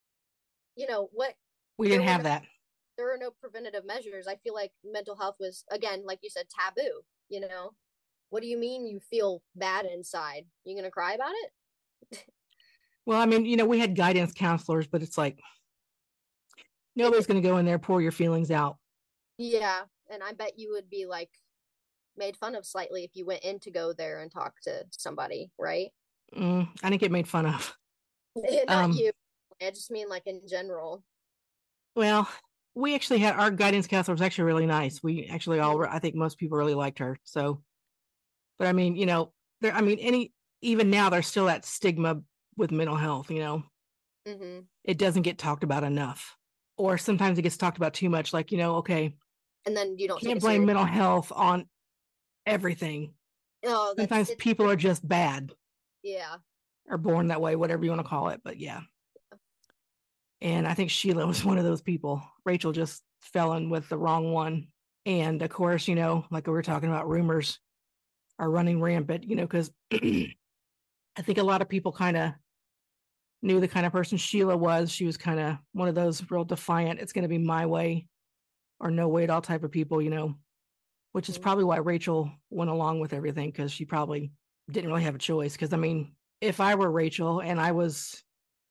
you know, what? We didn't have no, that. There were no preventative measures. I feel like mental health was, again, like you said, taboo, you know? What do you mean you feel bad inside? You gonna cry about it? Well, I mean, you know, we had guidance counselors, but it's like, nobody's going to go in there, pour your feelings out. Yeah. And I bet you would be like made fun of slightly if you went in to go there and talk to somebody, right? Mm, I didn't get made fun of. Not Um, you. I just mean like in general. Well, we actually had our guidance counselor was actually really nice. We actually all, I think most people really liked her. So, but I mean, you know, there, I mean, any, even now there's still that stigma with mental health, you know, Mm-hmm. it doesn't get talked about enough, or sometimes it gets talked about too much. Like, you know, okay, And then you don't can't take it blame serious. mental health on everything. Oh, that's, Sometimes it's, people are just bad yeah. or born that way, whatever you want to call it. But yeah. And I think Sheila was one of those people. Rachel just fell in with the wrong one. And of course, you know, like we were talking about, rumors are running rampant, you know, because I think a lot of people kind of knew the kind of person Sheila was. She was kind of one of those real defiant, it's going to be my way or no way at all type of people, you know, which is probably why Rachel went along with everything, because she probably didn't really have a choice. Because I mean, if I were Rachel and I was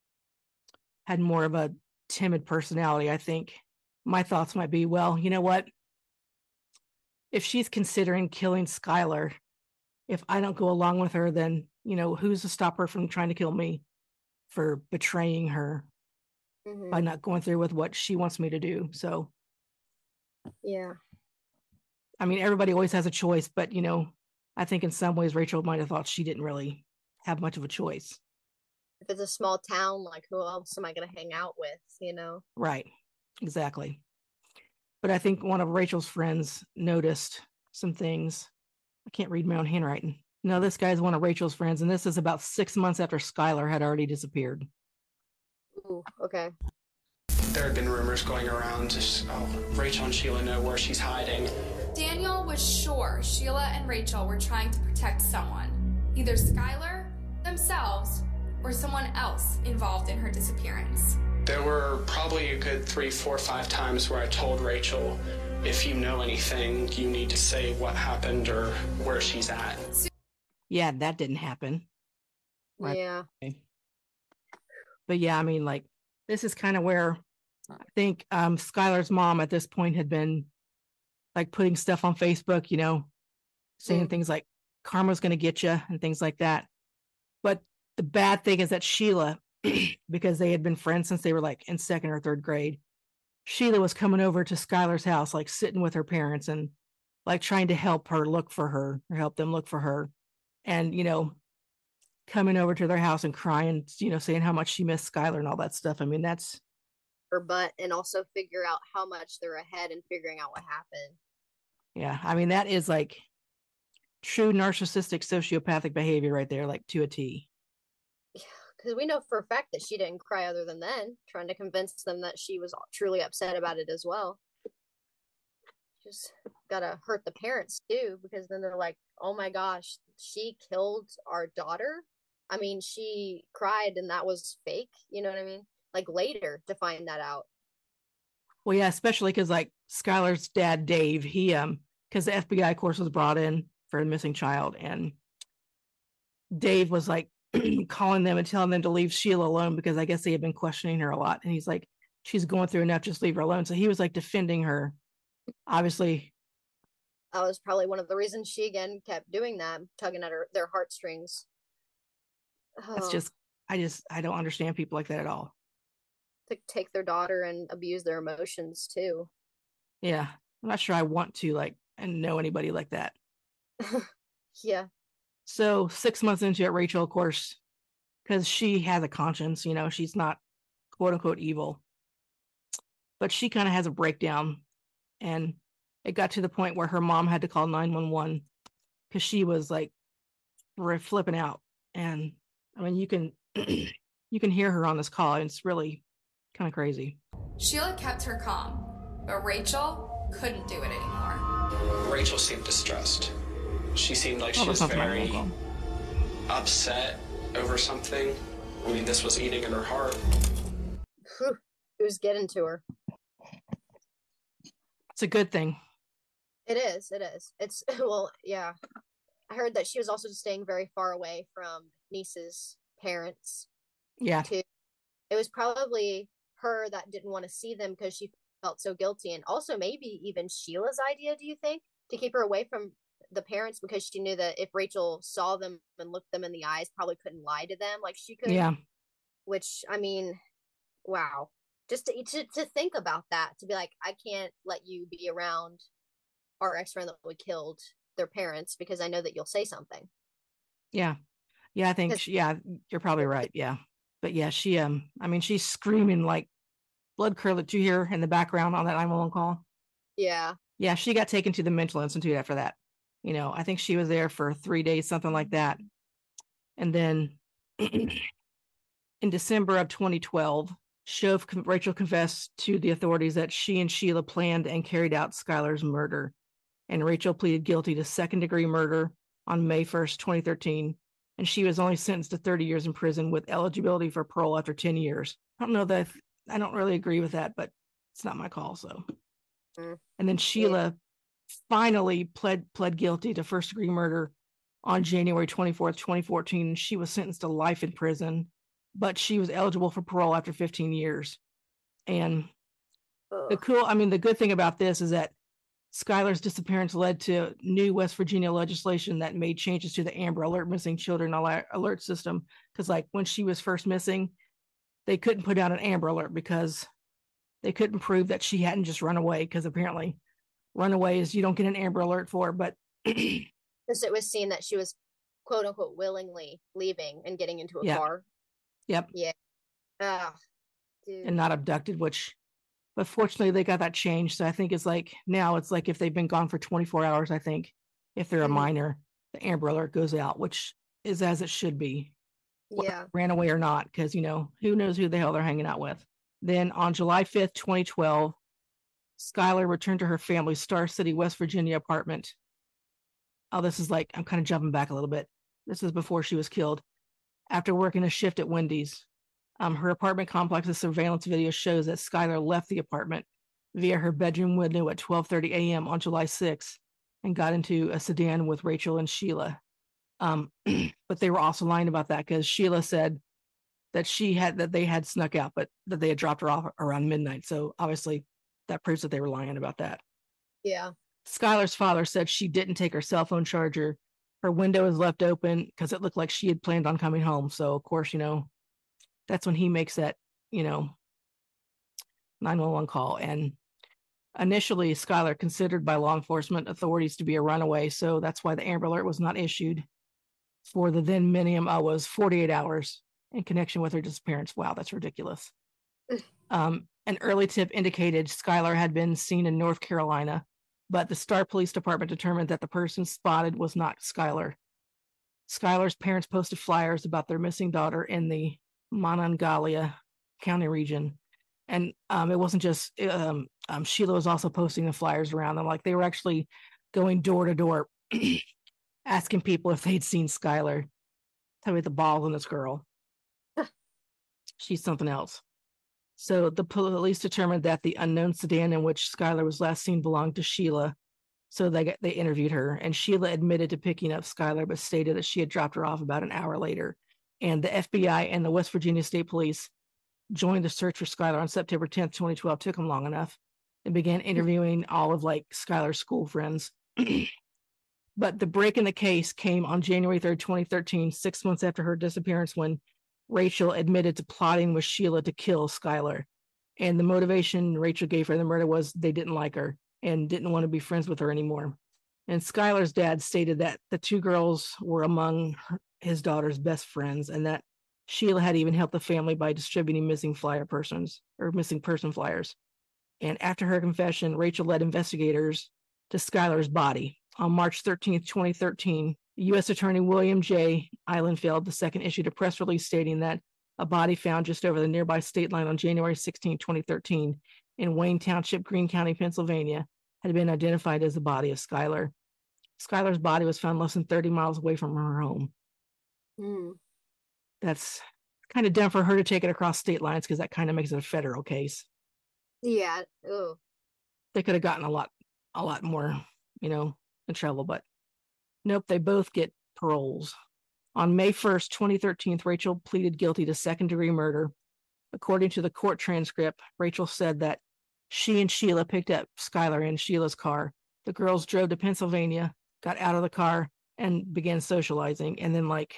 had more of a timid personality, I think my thoughts might be, well, you know what? If she's considering killing Skylar, if I don't go along with her, then, you know, who's to stop her from trying to kill me for betraying her Mm-hmm. by not going through with what she wants me to do? So, Yeah. I mean, everybody always has a choice, but, you know, I think in some ways Rachel might have thought she didn't really have much of a choice. If it's a small town, like, who else am I going to hang out with, you know? Right. Exactly. But I think one of Rachel's friends noticed some things. I can't read my own handwriting. No, this guy's one of Rachel's friends, and this is about six months after Skylar had already disappeared. Ooh, okay. There had been rumors going around, just, oh, Rachel and Sheila know where she's hiding. Daniel was sure Sheila and Rachel were trying to protect someone, either Skylar, themselves, or someone else involved in her disappearance. There were probably a good three, four, five times where I told Rachel, if you know anything, you need to say what happened or where she's at. Yeah, that didn't happen. Right. Yeah. But yeah, I mean, like, this is kind of where I think um, Skylar's mom at this point had been like putting stuff on Facebook, you know, saying Mm. things like karma's going to get you and things like that. But the bad thing is that Sheila, because they had been friends since they were like in second or third grade, Sheila was coming over to Skylar's house, like sitting with her parents and like trying to help her look for her or help them look for her. And, you know, coming over to their house and crying, you know, saying how much she missed Skylar and all that stuff. I mean, that's Her butt, and also figure out how much they're ahead and figuring out what happened. yeah. I mean, that is like true narcissistic sociopathic behavior right there, like to a T. Because we know for a fact that she didn't cry other than then, trying to convince them that she was truly upset about it as well. Just gotta hurt the parents too, because then they're like, oh my gosh, she killed our daughter. I mean, she cried and that was fake. You know what I mean? Like, later to find that out. Well, yeah, especially because like Skylar's dad, Dave, he um because the F B I, of course, was brought in for a missing child, and Dave was like calling them and telling them to leave Sheila alone because I guess they had been questioning her a lot. And he's like, she's going through enough, just leave her alone. So he was like defending her. Obviously, that was probably one of the reasons she again kept doing that, tugging at her their heartstrings. That's Oh, just, I just, I don't understand people like that at all. to take their daughter and abuse their emotions too. Yeah, I'm not sure I want to like and know anybody like that. Yeah. So six months into it, Rachel, of course, because she has a conscience, you know, she's not quote unquote evil, but she kind of has a breakdown, and it got to the point where her mom had to call nine one one because she was like flipping out. And I mean, you can you can hear her on this call, and it's really kind of crazy. Sheila kept her calm, but Rachel couldn't do it anymore. Rachel seemed distressed. She seemed like Oh, she was that's not my very call. upset over something. I mean, this was eating in her heart. Whew. It was getting to her. It's a good thing. It is. It is. It's well, yeah. I heard that she was also staying very far away from Niece's parents Yeah. too. It was probably her that didn't want to see them because she felt so guilty, and also maybe even Sheila's idea, do you think, to keep her away from the parents because she knew that if Rachel saw them and looked them in the eyes, probably couldn't lie to them like she could. Yeah. Which, I mean, wow. Just to, to, to think about that, to be like, I can't let you be around our ex-friend that we killed their parents because I know that you'll say something. Yeah. Yeah. I think, she, yeah, you're probably right. Yeah. But yeah, she, um, I mean, she's screaming like blood curdle that you hear in the background on that nine one one call. Yeah. Yeah. She got taken to the mental institute after that. You know, I think she was there for three days, something like that. And then in December of twenty twelve, Shove, Rachel confessed to the authorities that she and Sheila planned and carried out Skylar's murder. And Rachel pleaded guilty to second degree murder on May first, twenty thirteen. And she was only sentenced to thirty years in prison with eligibility for parole after ten years. I don't know that I don't really agree with that, but it's not my call. So, Mm. and then Sheila yeah. finally pled pled guilty to first degree murder on January twenty-fourth, twenty fourteen. She was sentenced to life in prison, but she was eligible for parole after fifteen years. And Ugh. the cool, I mean, the good thing about this is that Skylar's disappearance led to new West Virginia legislation that made changes to the Amber Alert missing children alert system. Because like when she was first missing, they couldn't put out an Amber Alert because they couldn't prove that she hadn't just run away, because apparently runaway is you don't get an Amber Alert for, but because it was seen that she was quote unquote willingly leaving and getting into a yep. car. Yep. Yeah. Ah, dude. And not abducted, which, but fortunately they got that changed. So I think it's like now it's like if they've been gone for twenty-four hours, I think if they're mm-hmm. a minor, the Amber Alert goes out, which is as it should be. Yeah. Ran away or not, because, you know, who knows who the hell they're hanging out with. Then on July fifth, twenty twelve, Skylar returned to her family's Star City, West Virginia apartment. Oh, this is like, I'm kind of jumping back a little bit. This is before she was killed. After working a shift at Wendy's, um, her apartment complex's surveillance video shows that Skylar left the apartment via her bedroom window at twelve thirty a.m. on July sixth and got into a sedan with Rachel and Sheila. Um, but they were also lying about that because Sheila said that she had that they had snuck out, but that they had dropped her off around midnight. So obviously that proves that they were lying about that. Yeah. Skylar's father said she didn't take her cell phone charger. Her window was left open because it looked like she had planned on coming home. So of course, you know, that's when he makes that, you know, nine one one call. And initially Skylar considered by law enforcement authorities to be a runaway. So that's why the Amber Alert was not issued for the then minimum uh, was forty-eight hours in connection with her disappearance. Wow, that's ridiculous. um, an early tip indicated Skylar had been seen in North Carolina, but the Star Police Department determined that the person spotted was not Skylar. Skylar's parents posted flyers about their missing daughter in the Monongalia County region. And um, it wasn't just, um, um, Sheila was also posting the flyers around them. Like they were actually going door to door, asking people if they'd seen Skylar. Tell me the ball in this girl. She's something else. So the police determined that the unknown sedan in which Skylar was last seen belonged to Sheila. So they got, they interviewed her, and Sheila admitted to picking up Skylar, but stated that she had dropped her off about an hour later. And the F B I and the West Virginia State Police joined the search for Skylar on September tenth, twenty twelve. Took them long enough, and began interviewing all of like Skylar's school friends. But the break in the case came on January third, twenty thirteen, six months after her disappearance, when Rachel admitted to plotting with Sheila to kill Skylar. And the motivation Rachel gave for the murder was they didn't like her and didn't want to be friends with her anymore. And Skylar's dad stated that the two girls were among her, his daughter's best friends, and that Sheila had even helped the family by distributing missing flyer persons or missing person flyers. And after her confession, Rachel led investigators to Skylar's body. On March thirteenth, twenty thirteen, U S Attorney William J. Eilenfeld the second issued a press release stating that a body found just over the nearby state line on January sixteenth, twenty thirteen, in Wayne Township, Greene County, Pennsylvania, had been identified as the body of Skylar. Skylar's body was found less than thirty miles away from her home. Mm. That's kind of dumb for her to take it across state lines, because that kind of makes it a federal case. Yeah. Oh. They could have gotten a lot, a lot more, you know, in trouble, but nope, they both get paroles. On May first, twenty thirteen, Rachel pleaded guilty to second degree murder. According to the court transcript, Rachel said that she and Sheila picked up Skylar in Sheila's car. The girls drove to Pennsylvania, got out of the car, and began socializing. And then, like,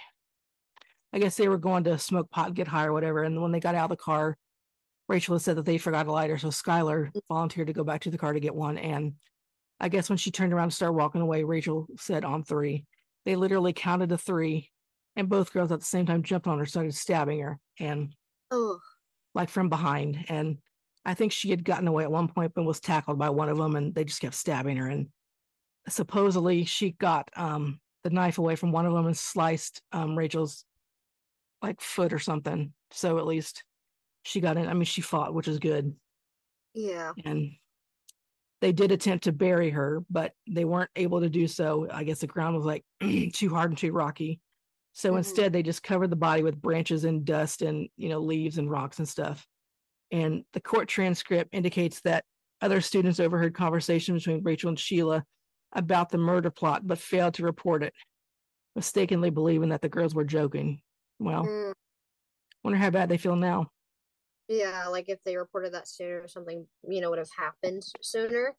I guess they were going to smoke pot, get high or whatever. And when they got out of the car, Rachel had said that they forgot a lighter. So Skylar volunteered to go back to the car to get one. And I guess when she turned around and started walking away, Rachel said on three. They literally counted to three, and both girls at the same time jumped on her, started stabbing her, and Oh. like from behind. And I think she had gotten away at one point, but was tackled by one of them, and they just kept stabbing her. And supposedly she got um, the knife away from one of them and sliced um, Rachel's like foot or something. So at least she got in. I mean, she fought, which is good. Yeah. And they did attempt to bury her, but they weren't able to do so. I guess the ground was like too hard and too rocky. So mm-hmm. instead, they just covered the body with branches and dust and, you know, leaves and rocks and stuff. And the court transcript indicates that other students overheard conversations between Rachel and Sheila about the murder plot, but failed to report it, mistakenly believing that the girls were joking. Well, mm. wonder how bad they feel now. Yeah, like if they reported that sooner, something, you know, would have happened sooner.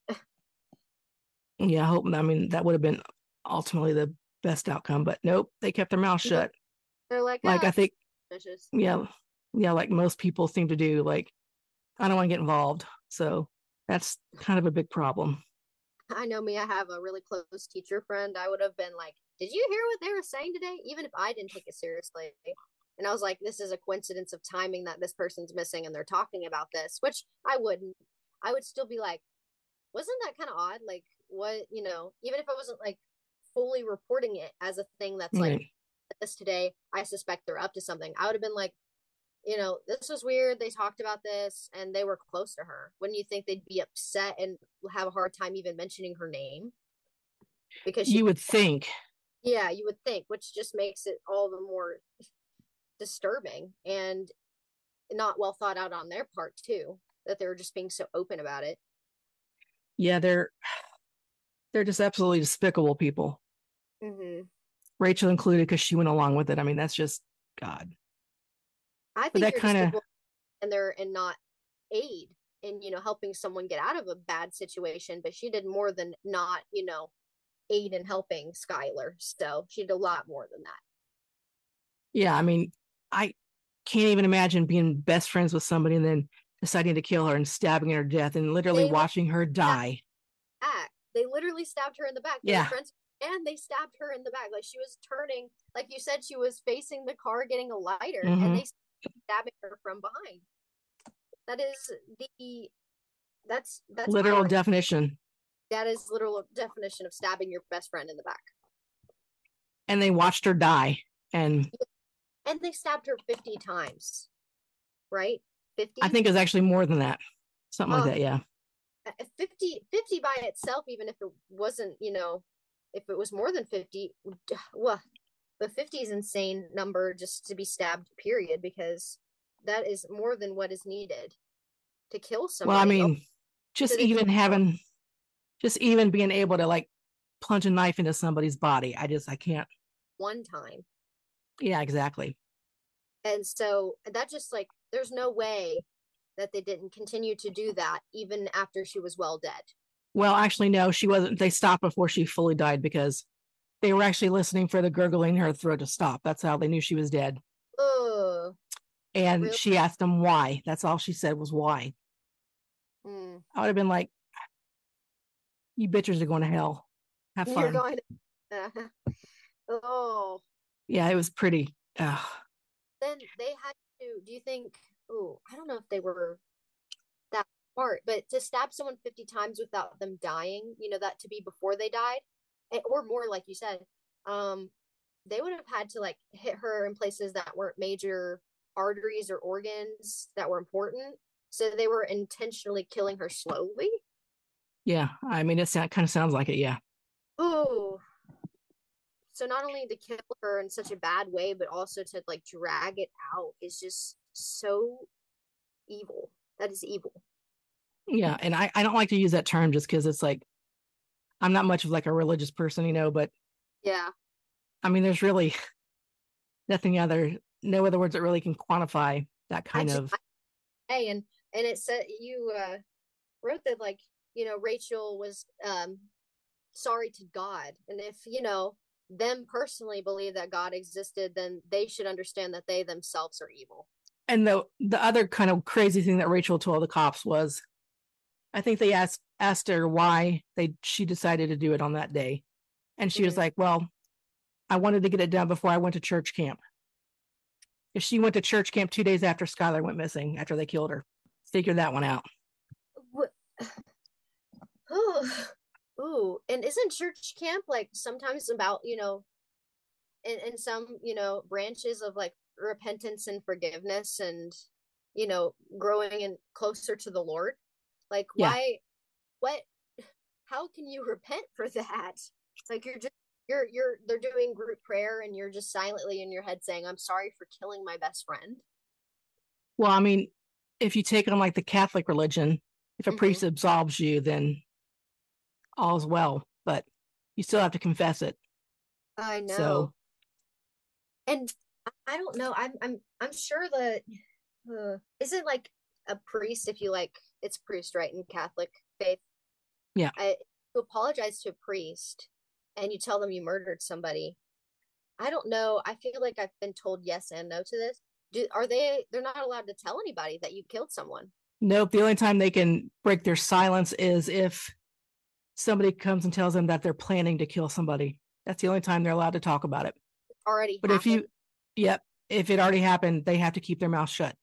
Yeah, I hope. I mean, that would have been ultimately the best outcome, but nope, they kept their mouth shut. They're like, like ah, I think, suspicious. yeah, yeah, like most people seem to do. Like, I don't want to get involved, so that's kind of a big problem. I know me. I have a really close teacher friend. I would have been like, "Did you hear what they were saying today?" Even if I didn't take it seriously. And I was like, this is a coincidence of timing that this person's missing and they're talking about this, which I wouldn't. I would still be like, wasn't that kind of odd? Like, what, you know, even if I wasn't like fully reporting it as a thing that's right. like this today, I suspect they're up to something. I would have been like, you know, this was weird. They talked about this and they were close to her. Wouldn't you think they'd be upset and have a hard time even mentioning her name? Because she, you would think. Yeah, you would think, which just makes it all the more disturbing and not well thought out on their part too, that they were just being so open about it. Yeah, they're they're just absolutely despicable people. Mm-hmm. Rachel included, because she went along with it. I mean, that's just God. I think but that kind of and they're and not aid in, you know, helping someone get out of a bad situation, but she did more than not, you know, aid in helping Skylar. So she did a lot more than that. Yeah, I mean, I can't even imagine being best friends with somebody and then deciding to kill her and stabbing her to death and literally they watching her die. Back. They literally stabbed her in the back. They yeah. were friends, and they stabbed her in the back. Like she was turning, like you said, she was facing the car getting a lighter, mm-hmm. and they stabbing her from behind. That is the, that's, that's literal our, definition. That is literal definition of stabbing your best friend in the back. And they watched her die. And And they stabbed her fifty times, right? fifty? I think it was actually more than that. Something oh, like that, yeah. fifty, fifty by itself, even if it wasn't, you know, if it was more than fifty, well, the fifty is insane number just to be stabbed, period, because that is more than what is needed to kill somebody. Well, I mean, just even having, just even being able to like plunge a knife into somebody's body. I just, I can't. One time. Yeah, exactly. And so that just like, there's no way that they didn't continue to do that even after she was well dead. Well, actually, no, she wasn't. They stopped before she fully died because they were actually listening for the gurgling in her throat to stop. That's how they knew she was dead. Ugh. And Really? she asked them why. That's all she said was why. Mm. I would have been like, you bitches are going to hell. Have fun. You're going to... Uh, oh. Yeah, it was pretty. Uh, then they had to, do you think, oh, I don't know if they were that smart, but to stab someone fifty times without them dying, you know, that to be before they died, or more, like you said, um, they would have had to like hit her in places that weren't major arteries or organs that were important. So they were intentionally killing her slowly. Yeah, I mean, it kind of sounds like it, yeah. Oh. So not only to kill her in such a bad way, but also to like drag it out is just so evil. That is evil. Yeah, and I, I don't like to use that term just because it's like, I'm not much of like a religious person, you know, but yeah. I mean, there's really nothing other, no other words that really can quantify that kind I of. just, hey, and, and it said, you uh, wrote that like, you know, Rachel was um, sorry to God. And if, you know, them personally believe that God existed, then they should understand that they themselves are evil. And the the other kind of crazy thing that Rachel told the cops was, I think they asked asked her why they she decided to do it on that day, and she mm-hmm. was like, "Well, I wanted to get it done before I went to church camp." If she went to church camp two days after Skylar went missing, after they killed her, figure that one out. What? Oh. Ooh, and isn't church camp like sometimes about, you know, in, in some, you know, branches of like repentance and forgiveness and, you know, growing in closer to the Lord? Like, yeah. why, what, how can you repent for that? It's like you're just, you're, you're, they're doing group prayer and you're just silently in your head saying, I'm sorry for killing my best friend. Well, I mean, if you take on like the Catholic religion, if a mm-hmm. priest absolves you, then all's well, but you still have to confess it. I know. So, and I don't know. I'm I'm I'm sure that uh, is it like a priest if you like it's priest, right, in Catholic faith? Yeah. I you apologize to a priest and you tell them you murdered somebody. I don't know. I feel like I've been told yes and no to this. Do are they? They're not allowed to tell anybody that you killed someone. Nope. The only time they can break their silence is if somebody comes and tells them that they're planning to kill somebody. That's the only time they're allowed to talk about it. Already but happened. If you, yep, if it already happened, they have to keep their mouth shut.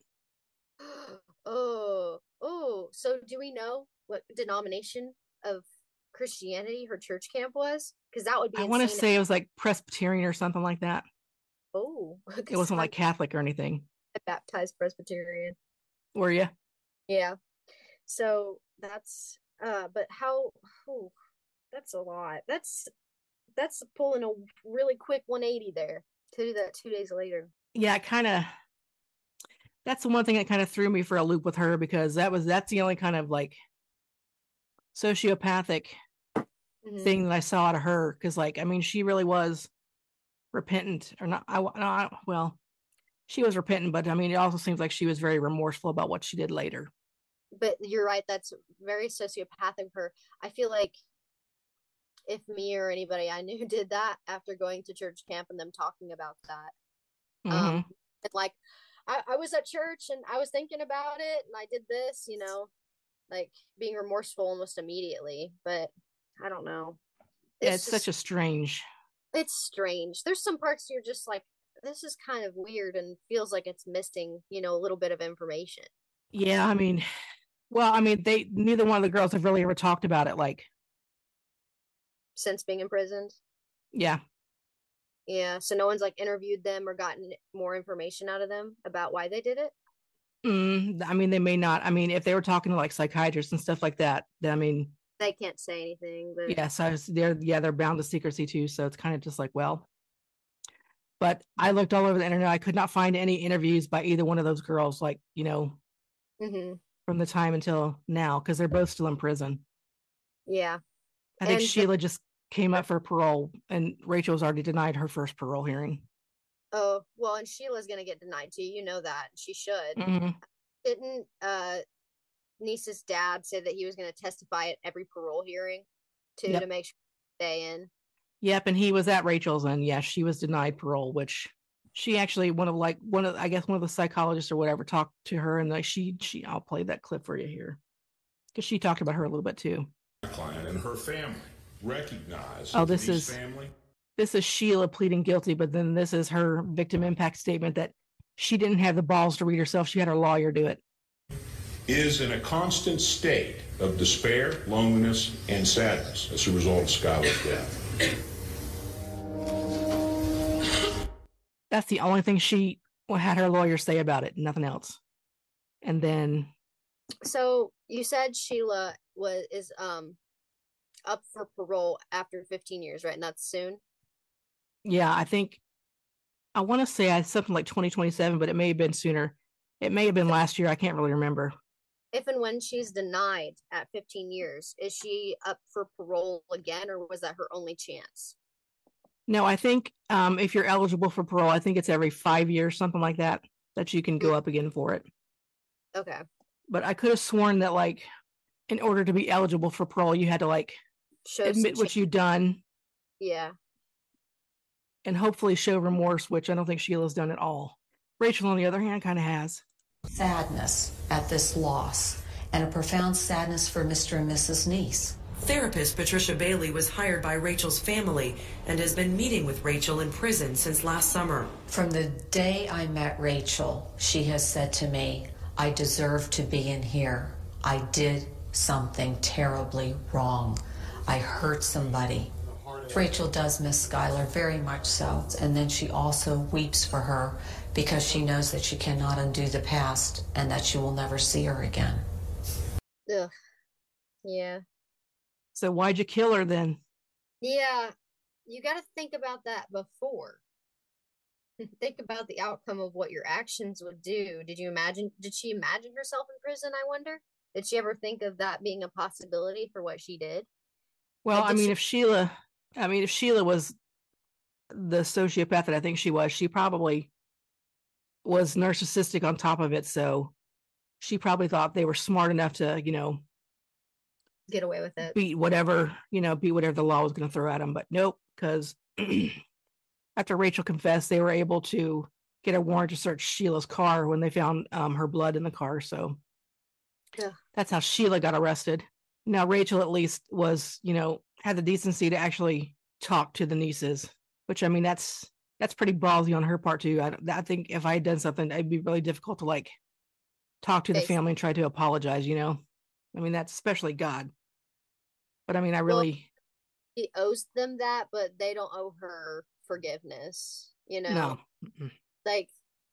Oh, oh. So do we know what denomination of Christianity her church camp was? Because that would be. I want to say it was like Presbyterian or something like that. Oh, it wasn't like Catholic or anything. I baptized Presbyterian. Were you? Yeah. So that's. Uh, but how? Oh, that's a lot. That's that's pulling a really quick one eighty there to do that two days later. Yeah, kind of. That's the one thing that kind of threw me for a loop with her because that was that's the only kind of like sociopathic mm-hmm. thing that I saw out of her. Because like I mean, she really was repentant, or not? I not well, she was repentant, but I mean, it also seems like she was very remorseful about what she did later. But you're right. That's very sociopathic of her. I feel like if me or anybody I knew did that after going to church camp and them talking about that, mm-hmm. um, it's like I, I was at church and I was thinking about it and I did this, you know, like being remorseful almost immediately. But I don't know. It's, yeah, it's just, such a strange. It's strange. There's some parts you're just like, this is kind of weird and feels like it's missing, you know, a little bit of information. Yeah, I mean. Well, I mean, they neither one of the girls have really ever talked about it, like since being imprisoned. Yeah. Yeah. So no one's like interviewed them or gotten more information out of them about why they did it. Mm, I mean, they may not. I mean, if they were talking to like psychiatrists and stuff like that, then I mean, they can't say anything. But yeah, so they're yeah they're bound to secrecy too. So it's kind of just like well. But I looked all over the internet. I could not find any interviews by either one of those girls, like you know. Mm-hmm. From the time until now, because they're both still in prison. Yeah. I think And- Sheila just came up for parole, and Rachel's already denied her first parole hearing. Oh, well, and Sheila's gonna get denied too. You know that. She should. hmm Didn't uh niece's dad say that he was gonna testify at every parole hearing too Yep. to make sure they stay in? Yep, and he was at Rachel's, and yes, she was denied parole, which she actually one of like one of I guess one of the psychologists or whatever talked to her, and like she she I'll play that clip for you here because she talked about her a little bit too. Client and her family recognize Oh, that this Denise is- family This is Sheila pleading guilty, but then this is her victim impact statement that she didn't have the balls to read herself. She had her lawyer do it. is in a constant state of despair, loneliness, and sadness as a result of Skylar's death. That's the only thing she had her lawyer say about it, nothing else. And then, So you said Sheila was is um up for parole after fifteen years, right? And that's soon. yeah, I think I want to say I something like twenty twenty-seven, but it may have been sooner. It may have been last year. I can't really remember. If and when she's denied at fifteen years, is she up for parole again, or was that her only chance? No, I think um, if you're eligible for parole, I think it's every five years, something like that, that you can go up again for it. Okay. But I could have sworn that, like, in order to be eligible for parole, you had to like Show admit some what you've done Yeah. and hopefully show remorse, which I don't think Sheila's done at all. Rachel, on the other hand, kind of has. Sadness at this loss and a profound sadness for Mister and Missus Neese. Therapist Patricia Bailey was hired by Rachel's family and has been meeting with Rachel in prison since last summer. From the day I met Rachel, she has said to me, I deserve to be in here. I did something terribly wrong. I hurt somebody. Rachel does miss Skylar very much so. And then she also weeps for her because she knows that she cannot undo the past and that she will never see her again. Ugh. Yeah. So why'd you kill her then? Yeah. You got to think about that before. Think about the outcome of what your actions would do. Did you imagine? Did she imagine herself in prison? I wonder. Did she ever think of that being a possibility for what she did? Well, Like, I did mean, she- if Sheila, I mean, if Sheila was the sociopath that I think she was, she probably was narcissistic on top of it. So she probably thought they were smart enough to, you know, Get away with it. beat whatever, you know, beat whatever the law was going to throw at them. But nope, because after Rachel confessed, they were able to get a warrant to search Sheila's car when they found um, her blood in the car. So Yeah. that's how Sheila got arrested. Now, Rachel at least was, you know, had the decency to actually talk to the nieces, which I mean, that's that's pretty ballsy on her part too. I, I think if I had done something, it'd be really difficult to like talk to the Face- family and try to apologize, you know? I mean, that's especially God. But I mean, I Well, really, She owes them that, but they don't owe her forgiveness. You know, no. Mm-mm. like.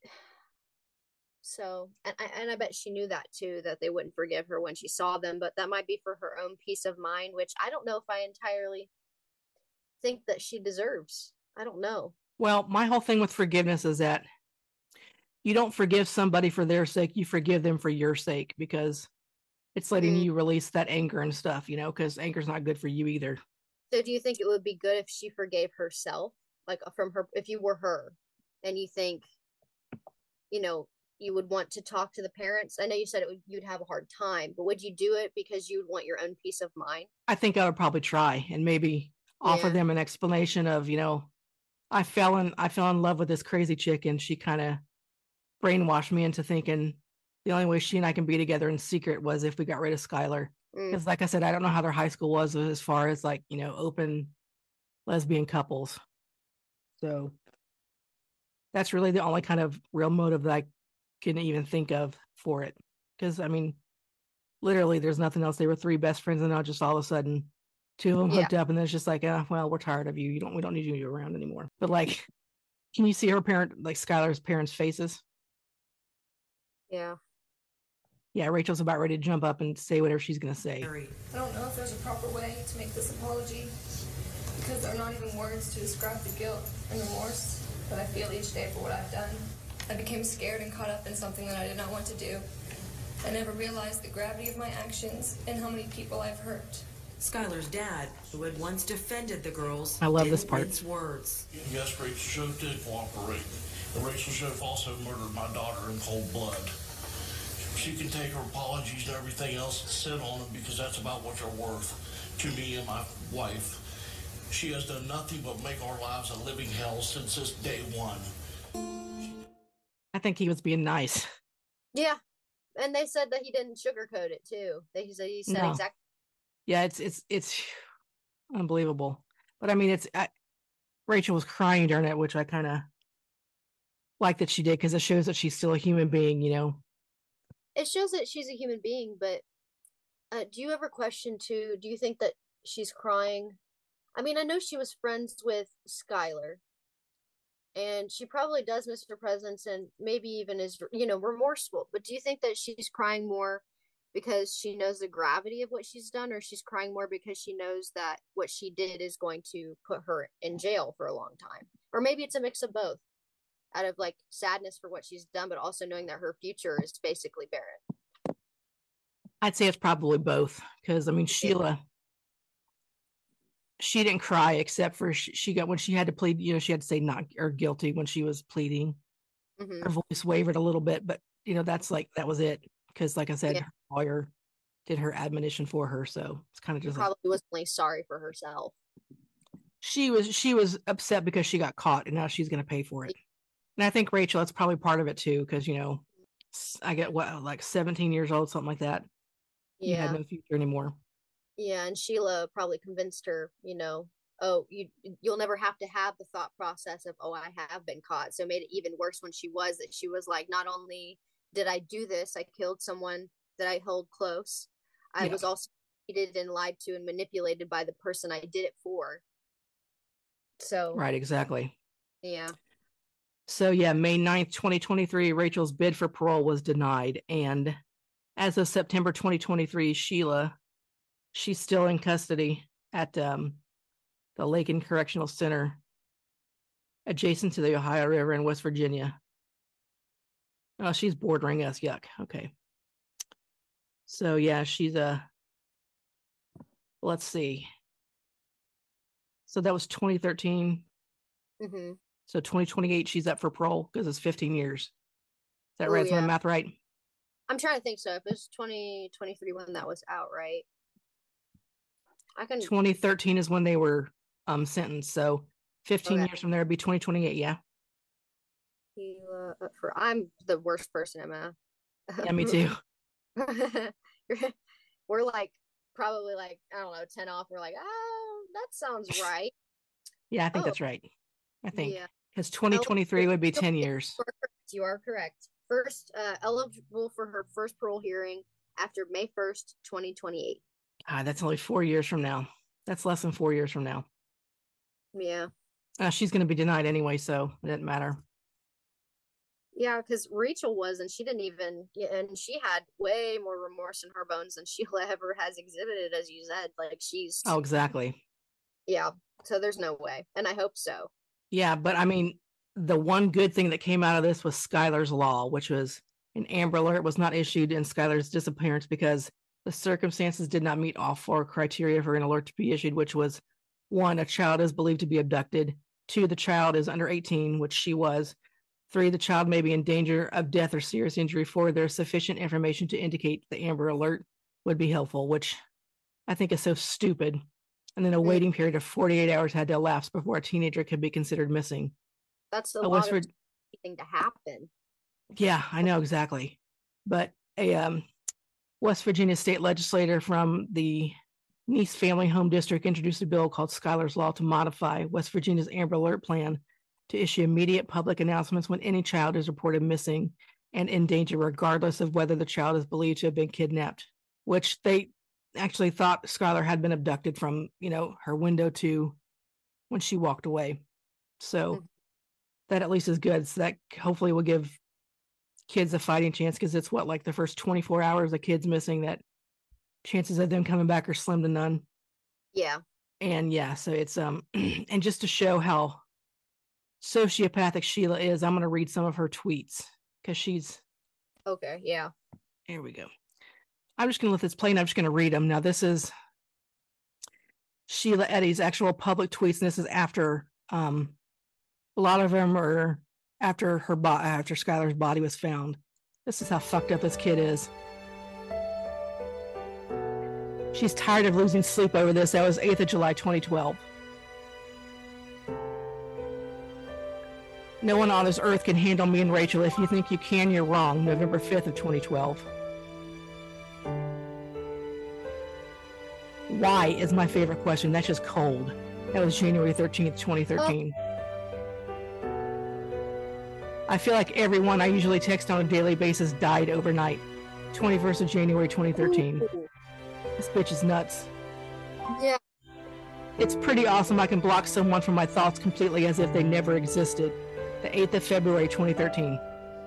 So, and I and I bet she knew that too, that they wouldn't forgive her when she saw them. But that might be for her own peace of mind, which I don't know if I entirely think that she deserves. I don't know. Well, my whole thing with forgiveness is that you don't forgive somebody for their sake, you forgive them for your sake because it's letting Mm. you release that anger and stuff, you know, because anger's not good for you either. So, do you think it would be good if she forgave herself, like from her, if you were her, and you think, you know, you would want to talk to the parents? I know you said it would, you'd have a hard time, but would you do it because you would want your own peace of mind? I think I would probably try and maybe offer Yeah. them an explanation of, you know, I fell in I fell in love with this crazy chick and she kind of brainwashed me into thinking the only way she and I can be together in secret was if we got rid of Skylar. Mm. Because like I said, I don't know how their high school was as far as like, you know, open lesbian couples. So that's really the only kind of real motive that I can even think of for it. Because I mean, literally there's nothing else. They were three best friends and now just all of a sudden two of them Yeah. hooked up and then it's just like, uh, well, we're tired of you. You don't we don't need you around anymore. But like, can you see her parent like Skylar's parents' faces? Yeah. Yeah, Rachel's about ready to jump up and say whatever she's gonna say. I don't know if there's a proper way to make this apology because there are not even words to describe the guilt and remorse that I feel each day for what I've done. I became scared and caught up in something that I did not want to do. I never realized the gravity of my actions and how many people I've hurt. Skylar's dad, who had once defended the girls, I love didn't this part. mince words. Yes, Rachel should have did cooperate. And Rachel should have also murdered my daughter in cold blood. She can take her apologies and everything else and sit on them because that's about what they're worth to me and my wife. She has done nothing but make our lives a living hell since this day one. I think he was being nice. Yeah. And they said that he didn't sugarcoat it too. They said he said No. exactly. Yeah, it's it's it's unbelievable. But I mean, it's I, Rachel was crying during it, which I kind of like that she did because it shows that she's still a human being, you know. It shows that she's a human being, but uh, do you ever question too? Do you think that she's crying? I mean, I know she was friends with Skylar, and she probably does miss her presence and maybe even is, you know, remorseful. But do you think that she's crying more because she knows the gravity of what she's done, or she's crying more because she knows that what she did is going to put her in jail for a long time? Or maybe it's a mix of both, out of like sadness for what she's done, but also knowing that her future is basically barren. I'd say it's probably both because I mean, Sheila, she didn't cry except for she, she got when she had to plead, you know, she had to say not or guilty when she was pleading. Mm-hmm. Her voice wavered a little bit, but you know, that's like that was it. Because like I said, Yeah. her lawyer did her admonition for her, so it's kind of She just probably like, was only sorry for herself. she was she was upset because she got caught and now she's going to pay for it. And I think Rachel, that's probably part of it too, because you know, I get what like seventeen years old, something like that. You Yeah. had no future anymore. Yeah, and Sheila probably convinced her, you know, oh, you you'll never have to have the thought process of, oh, I have been caught. So it made it even worse when she was that she was like, not only did I do this, I killed someone that I held close. I Yeah. was also cheated and lied to and manipulated by the person I did it for. So Right, exactly. yeah. So yeah, May ninth, twenty twenty-three, Rachel's bid for parole was denied. And as of September twenty twenty-three, Sheila, she's still in custody at um, the Lakin Correctional Center adjacent to the Ohio River in West Virginia. Oh, she's bordering us. Yuck. Okay. So yeah, she's a, let's see. So that was twenty thirteen. Mm-hmm. So twenty twenty-eight, she's up for parole because it's fifteen years. Is that Oh, right? Is my yeah. math right? I'm trying to think. So if it was twenty twenty-three when that was out, right? I can. twenty thirteen is when they were um sentenced. So fifteen Okay. years from there would be twenty twenty-eight. Yeah. Sheila, uh, for I'm the worst person at math. Yeah, me too. We're like probably like I don't know ten off. We're like, oh, that sounds right. Yeah, I think Oh. that's right. I think Yeah. because twenty twenty-three would be ten Okay. years. You are correct. You are correct. First, uh, eligible for her first parole hearing after May first, twenty twenty-eight. Ah, that's only four years from now. That's less than four years from now. Yeah. Uh, she's going to be denied anyway, so it doesn't matter. Yeah, because Rachel was, and she didn't even, yeah, and she had way more remorse in her bones than Sheila ever has exhibited, as you said. Like she's, Oh, exactly. yeah. So there's no way, and I hope so. Yeah, but I mean, the one good thing that came out of this was Skylar's Law, which was an Amber Alert was not issued in Skylar's disappearance because the circumstances did not meet all four criteria for an alert to be issued, which was one, a child is believed to be abducted. Two, the child is under eighteen, which she was. Three, the child may be in danger of death or serious injury. Four, there's sufficient information to indicate the Amber Alert would be helpful, which I think is so stupid. And then a waiting period of forty-eight hours had to elapse before a teenager could be considered missing. That's a Uh, lot West of Vir- thing to happen. Yeah, I know exactly. But a um, West Virginia state legislator from the Nice Family Home District introduced a bill called Skylar's Law to modify West Virginia's Amber Alert plan to issue immediate public announcements when any child is reported missing and in danger, regardless of whether the child is believed to have been kidnapped, which they actually thought Skylar had been abducted from, you know, her window to when she walked away. So Mhm. that at least is good. So that hopefully will give kids a fighting chance because it's what, like the first twenty-four hours the kid's missing, that chances of them coming back are slim to none. Yeah. And yeah, so it's um and just to show how sociopathic Sheila is, I'm going to read some of her tweets because she's, Okay. Yeah. here we go. I'm just going to let this play and I'm just going to read them. Now, this is Sheila Eddy's actual public tweets, and this is after um, a lot of them are after her bo- after Skylar's body was found. This is how fucked up this kid is. She's tired of losing sleep over this. That was eighth of July, twenty twelve. No one on this earth can handle me and Rachel. If you think you can, you're wrong. November fifth of twenty twelve. Why is my favorite question. That's just cold. That was January thirteenth, twenty thirteen. Oh. I feel like everyone I usually text on a daily basis died overnight. twenty-first of January, twenty thirteen. Ooh. This bitch is nuts. Yeah. It's pretty awesome I can block someone from my thoughts completely as if they never existed. The eighth of February, twenty thirteen.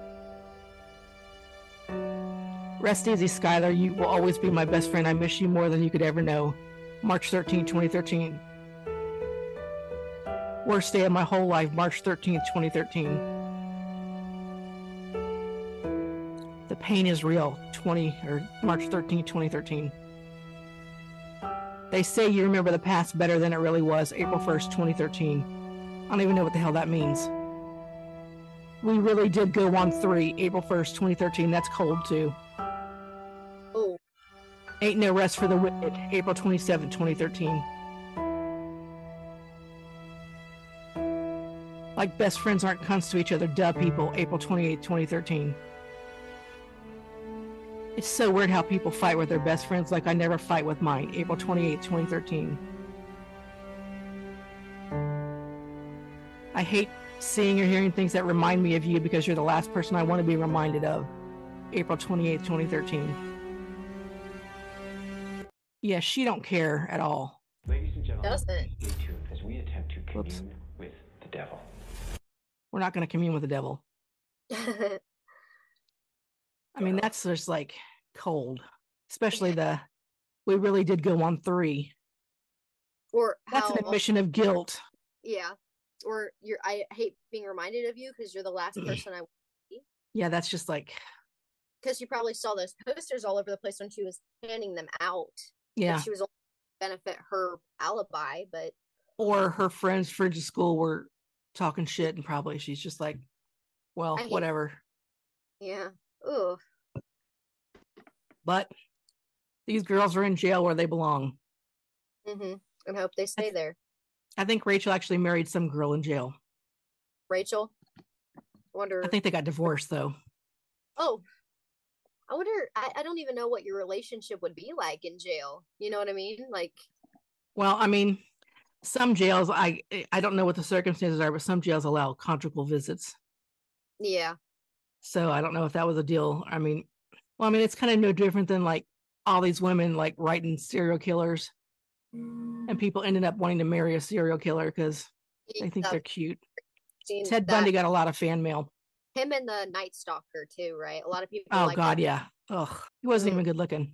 Rest easy, Skylar. You will always be my best friend. I miss you more than you could ever know. March thirteenth, twenty thirteen. Worst day of my whole life, March thirteenth, twenty thirteen. The pain is real, twenty or March thirteenth, twenty thirteen. They say you remember the past better than it really was, April first, twenty thirteen. I don't even know what the hell that means. We really did go on three, April first, twenty thirteen. That's cold too. Oh. Ain't no rest for the wicked, April twenty-seventh, twenty thirteen. Like best friends aren't cunts to each other, duh people, April twenty-eighth, twenty thirteen. It's so weird how people fight with their best friends like I never fight with mine, April twenty-eighth, twenty thirteen. I hate seeing or hearing things that remind me of you because you're the last person I want to be reminded of, April twenty-eighth, twenty thirteen. Yeah, she don't care at all. Ladies and gentlemen, doesn't. stay tuned as we attempt to commune Whoops. with the devil. We're not going to commune with the devil. I mean, that's just like cold, especially the, we really did go on three. Or That's how, an admission of guilt. Yeah. Or you're, I hate being reminded of you because you're the last person I want to see. Yeah, that's just like. Because you probably saw those posters all over the place when she was handing them out. Yeah. Like she was only benefit her alibi, but. Or her friends fridge at school were talking shit and probably she's just like, well, whatever. Yeah. Ooh. But these girls are in jail where they belong. Mm-hmm. And hope they stay there. I think Rachel actually married some girl in jail. Rachel? I wonder. I think they got divorced though. Oh. I wonder, I, I don't even know what your relationship would be like in jail. You know what I mean? Like. Well, I mean, some jails, I I don't know what the circumstances are, but some jails allow conjugal visits. Yeah. So I don't know if that was a deal. I mean, well, I mean, it's kind of no different than like all these women like writing serial killers and people ended up wanting to marry a serial killer because they think they're cute. Ted that. Bundy got a lot of fan mail. Him and the Night Stalker too, right? A lot of people. Oh like God, that. yeah. Ugh, he wasn't mm. even good looking.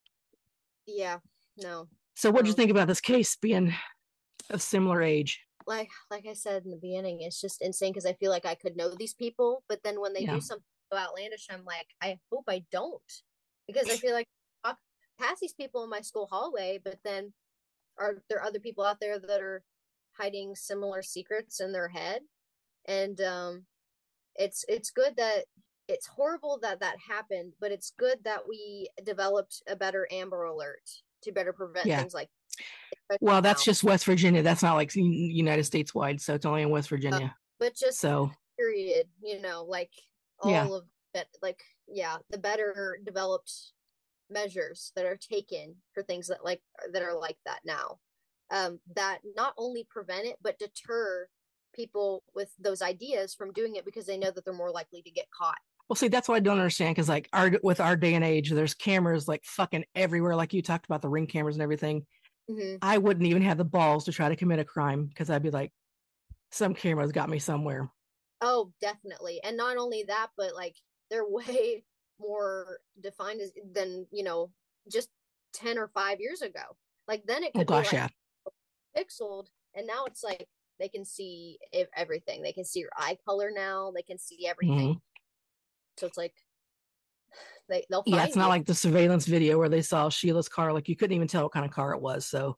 Yeah, no. So what'd no. you think about this case being a similar age? Like, like I said in the beginning, it's just insane because I feel like I could know these people, but then when they yeah. do something so outlandish, I'm like, I hope I don't, because I feel like I walk past these people in my school hallway, but then are there other people out there that are hiding similar secrets in their head? And um, it's it's good that it's horrible that that happened, but it's good that we developed a better Amber Alert to better prevent yeah. things like. Well, that's now. Just West Virginia. That's not like United States wide, so it's only in West Virginia. Uh, but just so period, you know, like all yeah. of that, like yeah, the better developed measures that are taken for things that like that are like that now, um, that not only prevent it but deter people with those ideas from doing it because they know that they're more likely to get caught. Well, see, that's what I don't understand because like our with our day and age, there's cameras like fucking everywhere. Like you talked about the Ring cameras and everything. Mm-hmm. I wouldn't even have the balls to try to commit a crime because I'd be like, some cameras got me somewhere. Oh, definitely. And not only that, but like they're way more defined as, than, you know, just ten or five years ago. Like then it could oh, gosh, be like yeah. pixeled. And now it's like they can see everything. They can see your eye color now. They can see everything. Mm-hmm. So it's like, They, they'll find yeah, it's not you. like the surveillance video where they saw Sheila's car. Like you couldn't even tell what kind of car it was. So yeah,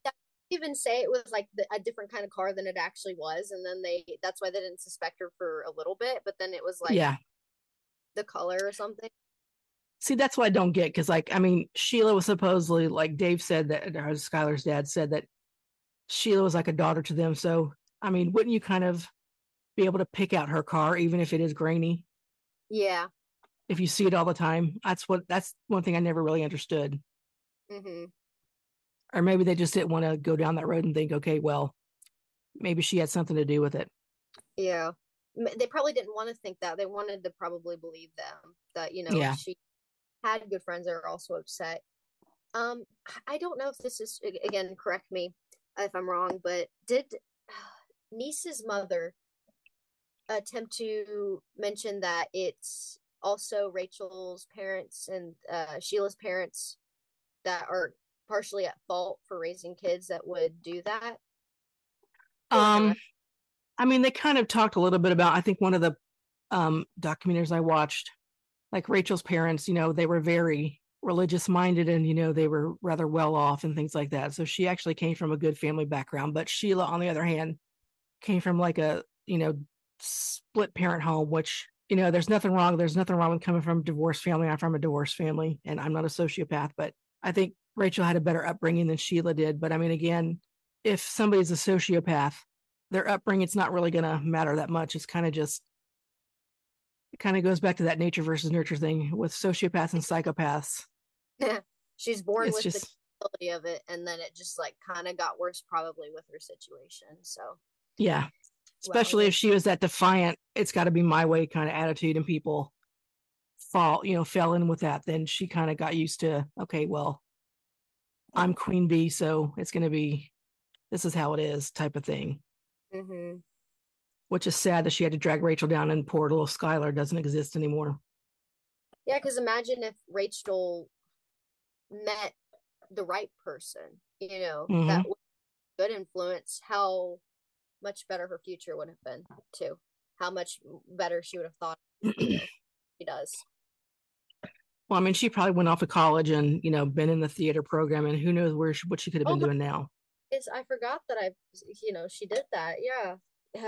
even say it was like the, a different kind of car than it actually was, and then they that's why they didn't suspect her for a little bit, but then it was like Yeah. the color or something. See, that's what I don't get, because, like, I mean, Sheila was supposedly, like Dave said, that or Skylar's dad said that Sheila was like a daughter to them. So, I mean, wouldn't you kind of be able to pick out her car, even if it is grainy, Yeah. if you see it all the time? That's what, that's one thing I never really understood. Mm-hmm. Or maybe they just didn't want to go down that road and think, okay, well, maybe she had something to do with it. Yeah. M- They probably didn't want to think that. They wanted to probably believe them that, you know, Yeah. she had good friends that are also upset. Um, I don't know if this is, a- again, correct me if I'm wrong, but did Niece's mother attempt to mention that it's also Rachel's parents and uh, Sheila's parents that are partially at fault for raising kids that would do that? Um, I mean, they kind of talked a little bit about, I think one of the um, documentaries I watched, like Rachel's parents, you know, they were very religious minded and, you know, they were rather well off and things like that. So she actually came from a good family background. But Sheila, on the other hand, came from like a, you know, split parent home, which, you know, there's nothing wrong. There's nothing wrong with coming from a divorced family. I'm from a divorced family and I'm not a sociopath, but I think Rachel had a better upbringing than Sheila did. But I mean, again, if somebody's a sociopath, their upbringing's not really going to matter that much. It's kind of just, it kind of goes back to that nature versus nurture thing with sociopaths and psychopaths. She's born It's with just- the capability of it, and then it just like kind of got worse probably with her situation. So Yeah. Especially if she was that defiant, it's got to be my way kind of attitude, and people fall, you know, fell in with that. Then she kind of got used to, okay, well, I'm queen bee, so it's going to be, this is how it is type of thing, mm-hmm. which is sad that she had to drag Rachel down, and poor little Skylar doesn't exist anymore. Yeah, because imagine if Rachel met the right person, you know, Mhm. that was a good influence, how much better her future would have been too. How much better she would have thought, you know, she does. Well, I mean, she probably went off to college and, you know, been in the theater program, and who knows where she, what she could have been Oh, doing now. It's, I forgot that I, you know, she did that. Yeah.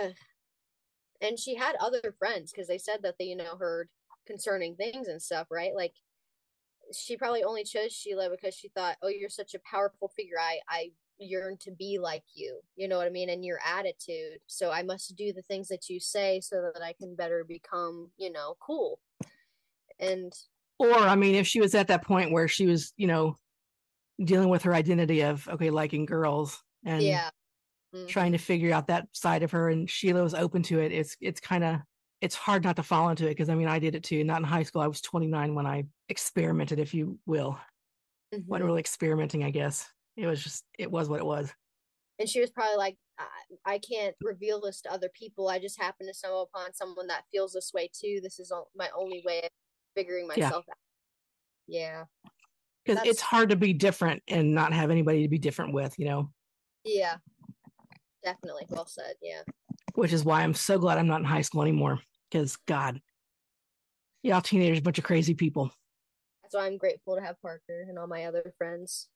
And she had other friends because they said that they, you know, heard concerning things and stuff, right? Like she probably only chose Sheila because she thought, oh, you're such a powerful figure. I, I yearn to be like you, you know what I mean? And your attitude. So I must do the things that you say so that I can better become, you know, cool. And Or, I mean, if she was at that point where she was, you know, dealing with her identity of, okay, liking girls and yeah. Mm-hmm. trying to figure out that side of her, and Sheila was open to it, it's, it's kind of, it's hard not to fall into it. Cause I mean, I did it too. Not in high school. I was twenty-nine when I experimented, if you will. Mm-hmm. Wasn't really experimenting, I guess. It was just, it was what it was. And she was probably like, I, I can't reveal this to other people. I just happen to stumble upon someone that feels this way too. This is my only way of figuring myself Yeah. out. Yeah. Because That's- it's hard to be different and not have anybody to be different with, you know, Yeah. Definitely. Well said. Yeah. which is why I'm so glad I'm not in high school anymore. Because God, y'all teenagers, a bunch of crazy people. That's why I'm grateful to have Parker and all my other friends.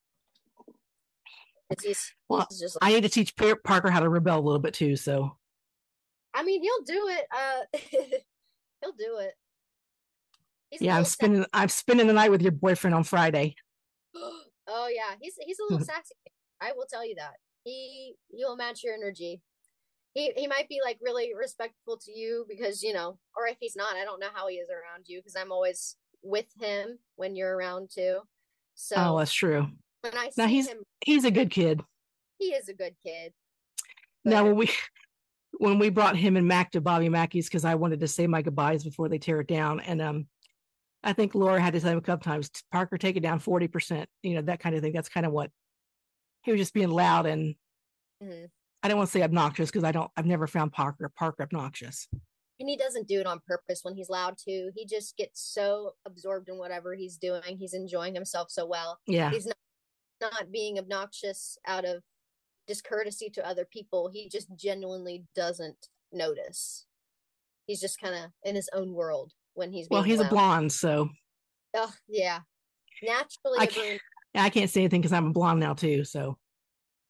It's he's, Well, he's just. I need to teach Pa- Parker how to rebel a little bit too. So I mean, he'll do it. Uh, he'll do it. He's a yeah, I'm little spending I'm spending the night with your boyfriend on Friday. sa- Oh yeah, he's he's a little sassy. I will tell you that. He he'll match your energy. He he might be like really respectful to you because you know, or if he's not, I don't know how he is around you because I'm always with him when you're around too. So Oh, that's true. when I see Now he's him, he's a good kid. he is a good kid. Now when we when we brought him and Mac to Bobby Mackey's, because I wanted to say my goodbyes before they tear it down, and um, I think Laura had to tell him a couple times, Parker, take it down forty percent. You know, that kind of thing. That's kind of what he was just being loud, and Mhm. I don't want to say obnoxious because I don't. I've never found Parker Parker obnoxious. And he doesn't do it on purpose when he's loud too. He just gets so absorbed in whatever he's doing. He's enjoying himself so well. Yeah. He's not, not being obnoxious out of discourtesy to other people. He just genuinely doesn't notice. He's just kind of in his own world when he's being Well, he's loud. a blonde, so Oh, yeah. Naturally I a can't, brunette. I can't say anything because I'm a blonde now too. So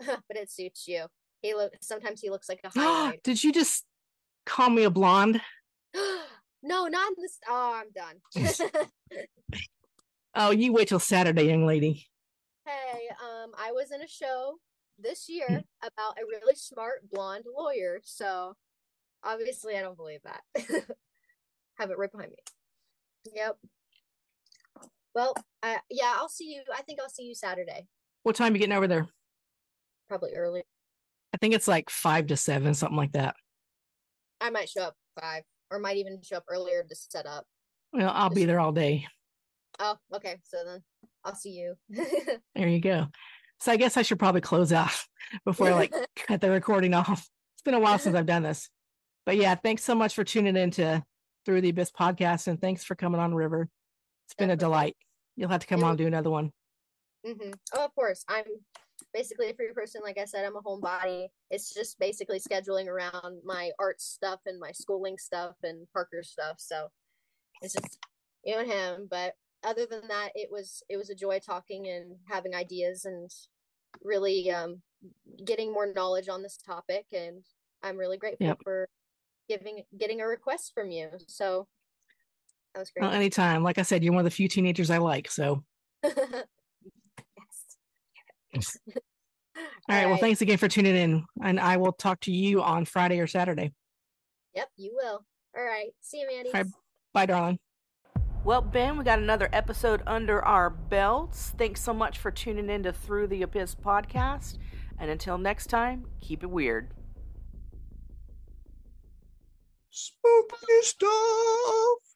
but it suits you. He look sometimes he looks like a highlight. Did you just call me a blonde? No, not in this. Oh, I'm done. Oh, you wait till Saturday, young lady. Hey, um, I was in a show this year about a really smart blonde lawyer, so obviously I don't believe that. Have it right behind me. Yep. Well, I, yeah, I'll see you. I think I'll see you Saturday. What time are you getting over there? Probably early. I think it's like five to seven, something like that. I might show up five, or might even show up earlier to set up. Well, I'll be there all day. Oh, okay. So then I'll see you. There you go. So I guess I should probably close out before I like cut the recording off. It's been a while since I've done this. But yeah, thanks so much for tuning in to Through the Abyss podcast, and thanks for coming on, River. It's been a delight. You'll have to come on and do another one. Mm-hmm. Oh, of course. I'm basically a free person. Like I said, I'm a homebody. It's just basically scheduling around my art stuff and my schooling stuff and Parker's stuff. So it's just you and him. But other than that, it was it was a joy talking and having ideas and really um, getting more knowledge on this topic. And I'm really grateful yep. for giving getting a request from you. So that was great. Well, anytime. Like I said, you're one of the few teenagers I like. So. Yes. All, All right. Well, thanks again for tuning in, and I will talk to you on Friday or Saturday. Yep, you will. All right. See you, Mandy. Right. Bye, darling. Well, Ben, we got another episode under our belts. Thanks so much for tuning in to Through the Abyss podcast. And until next time, keep it weird. Spooky stuff.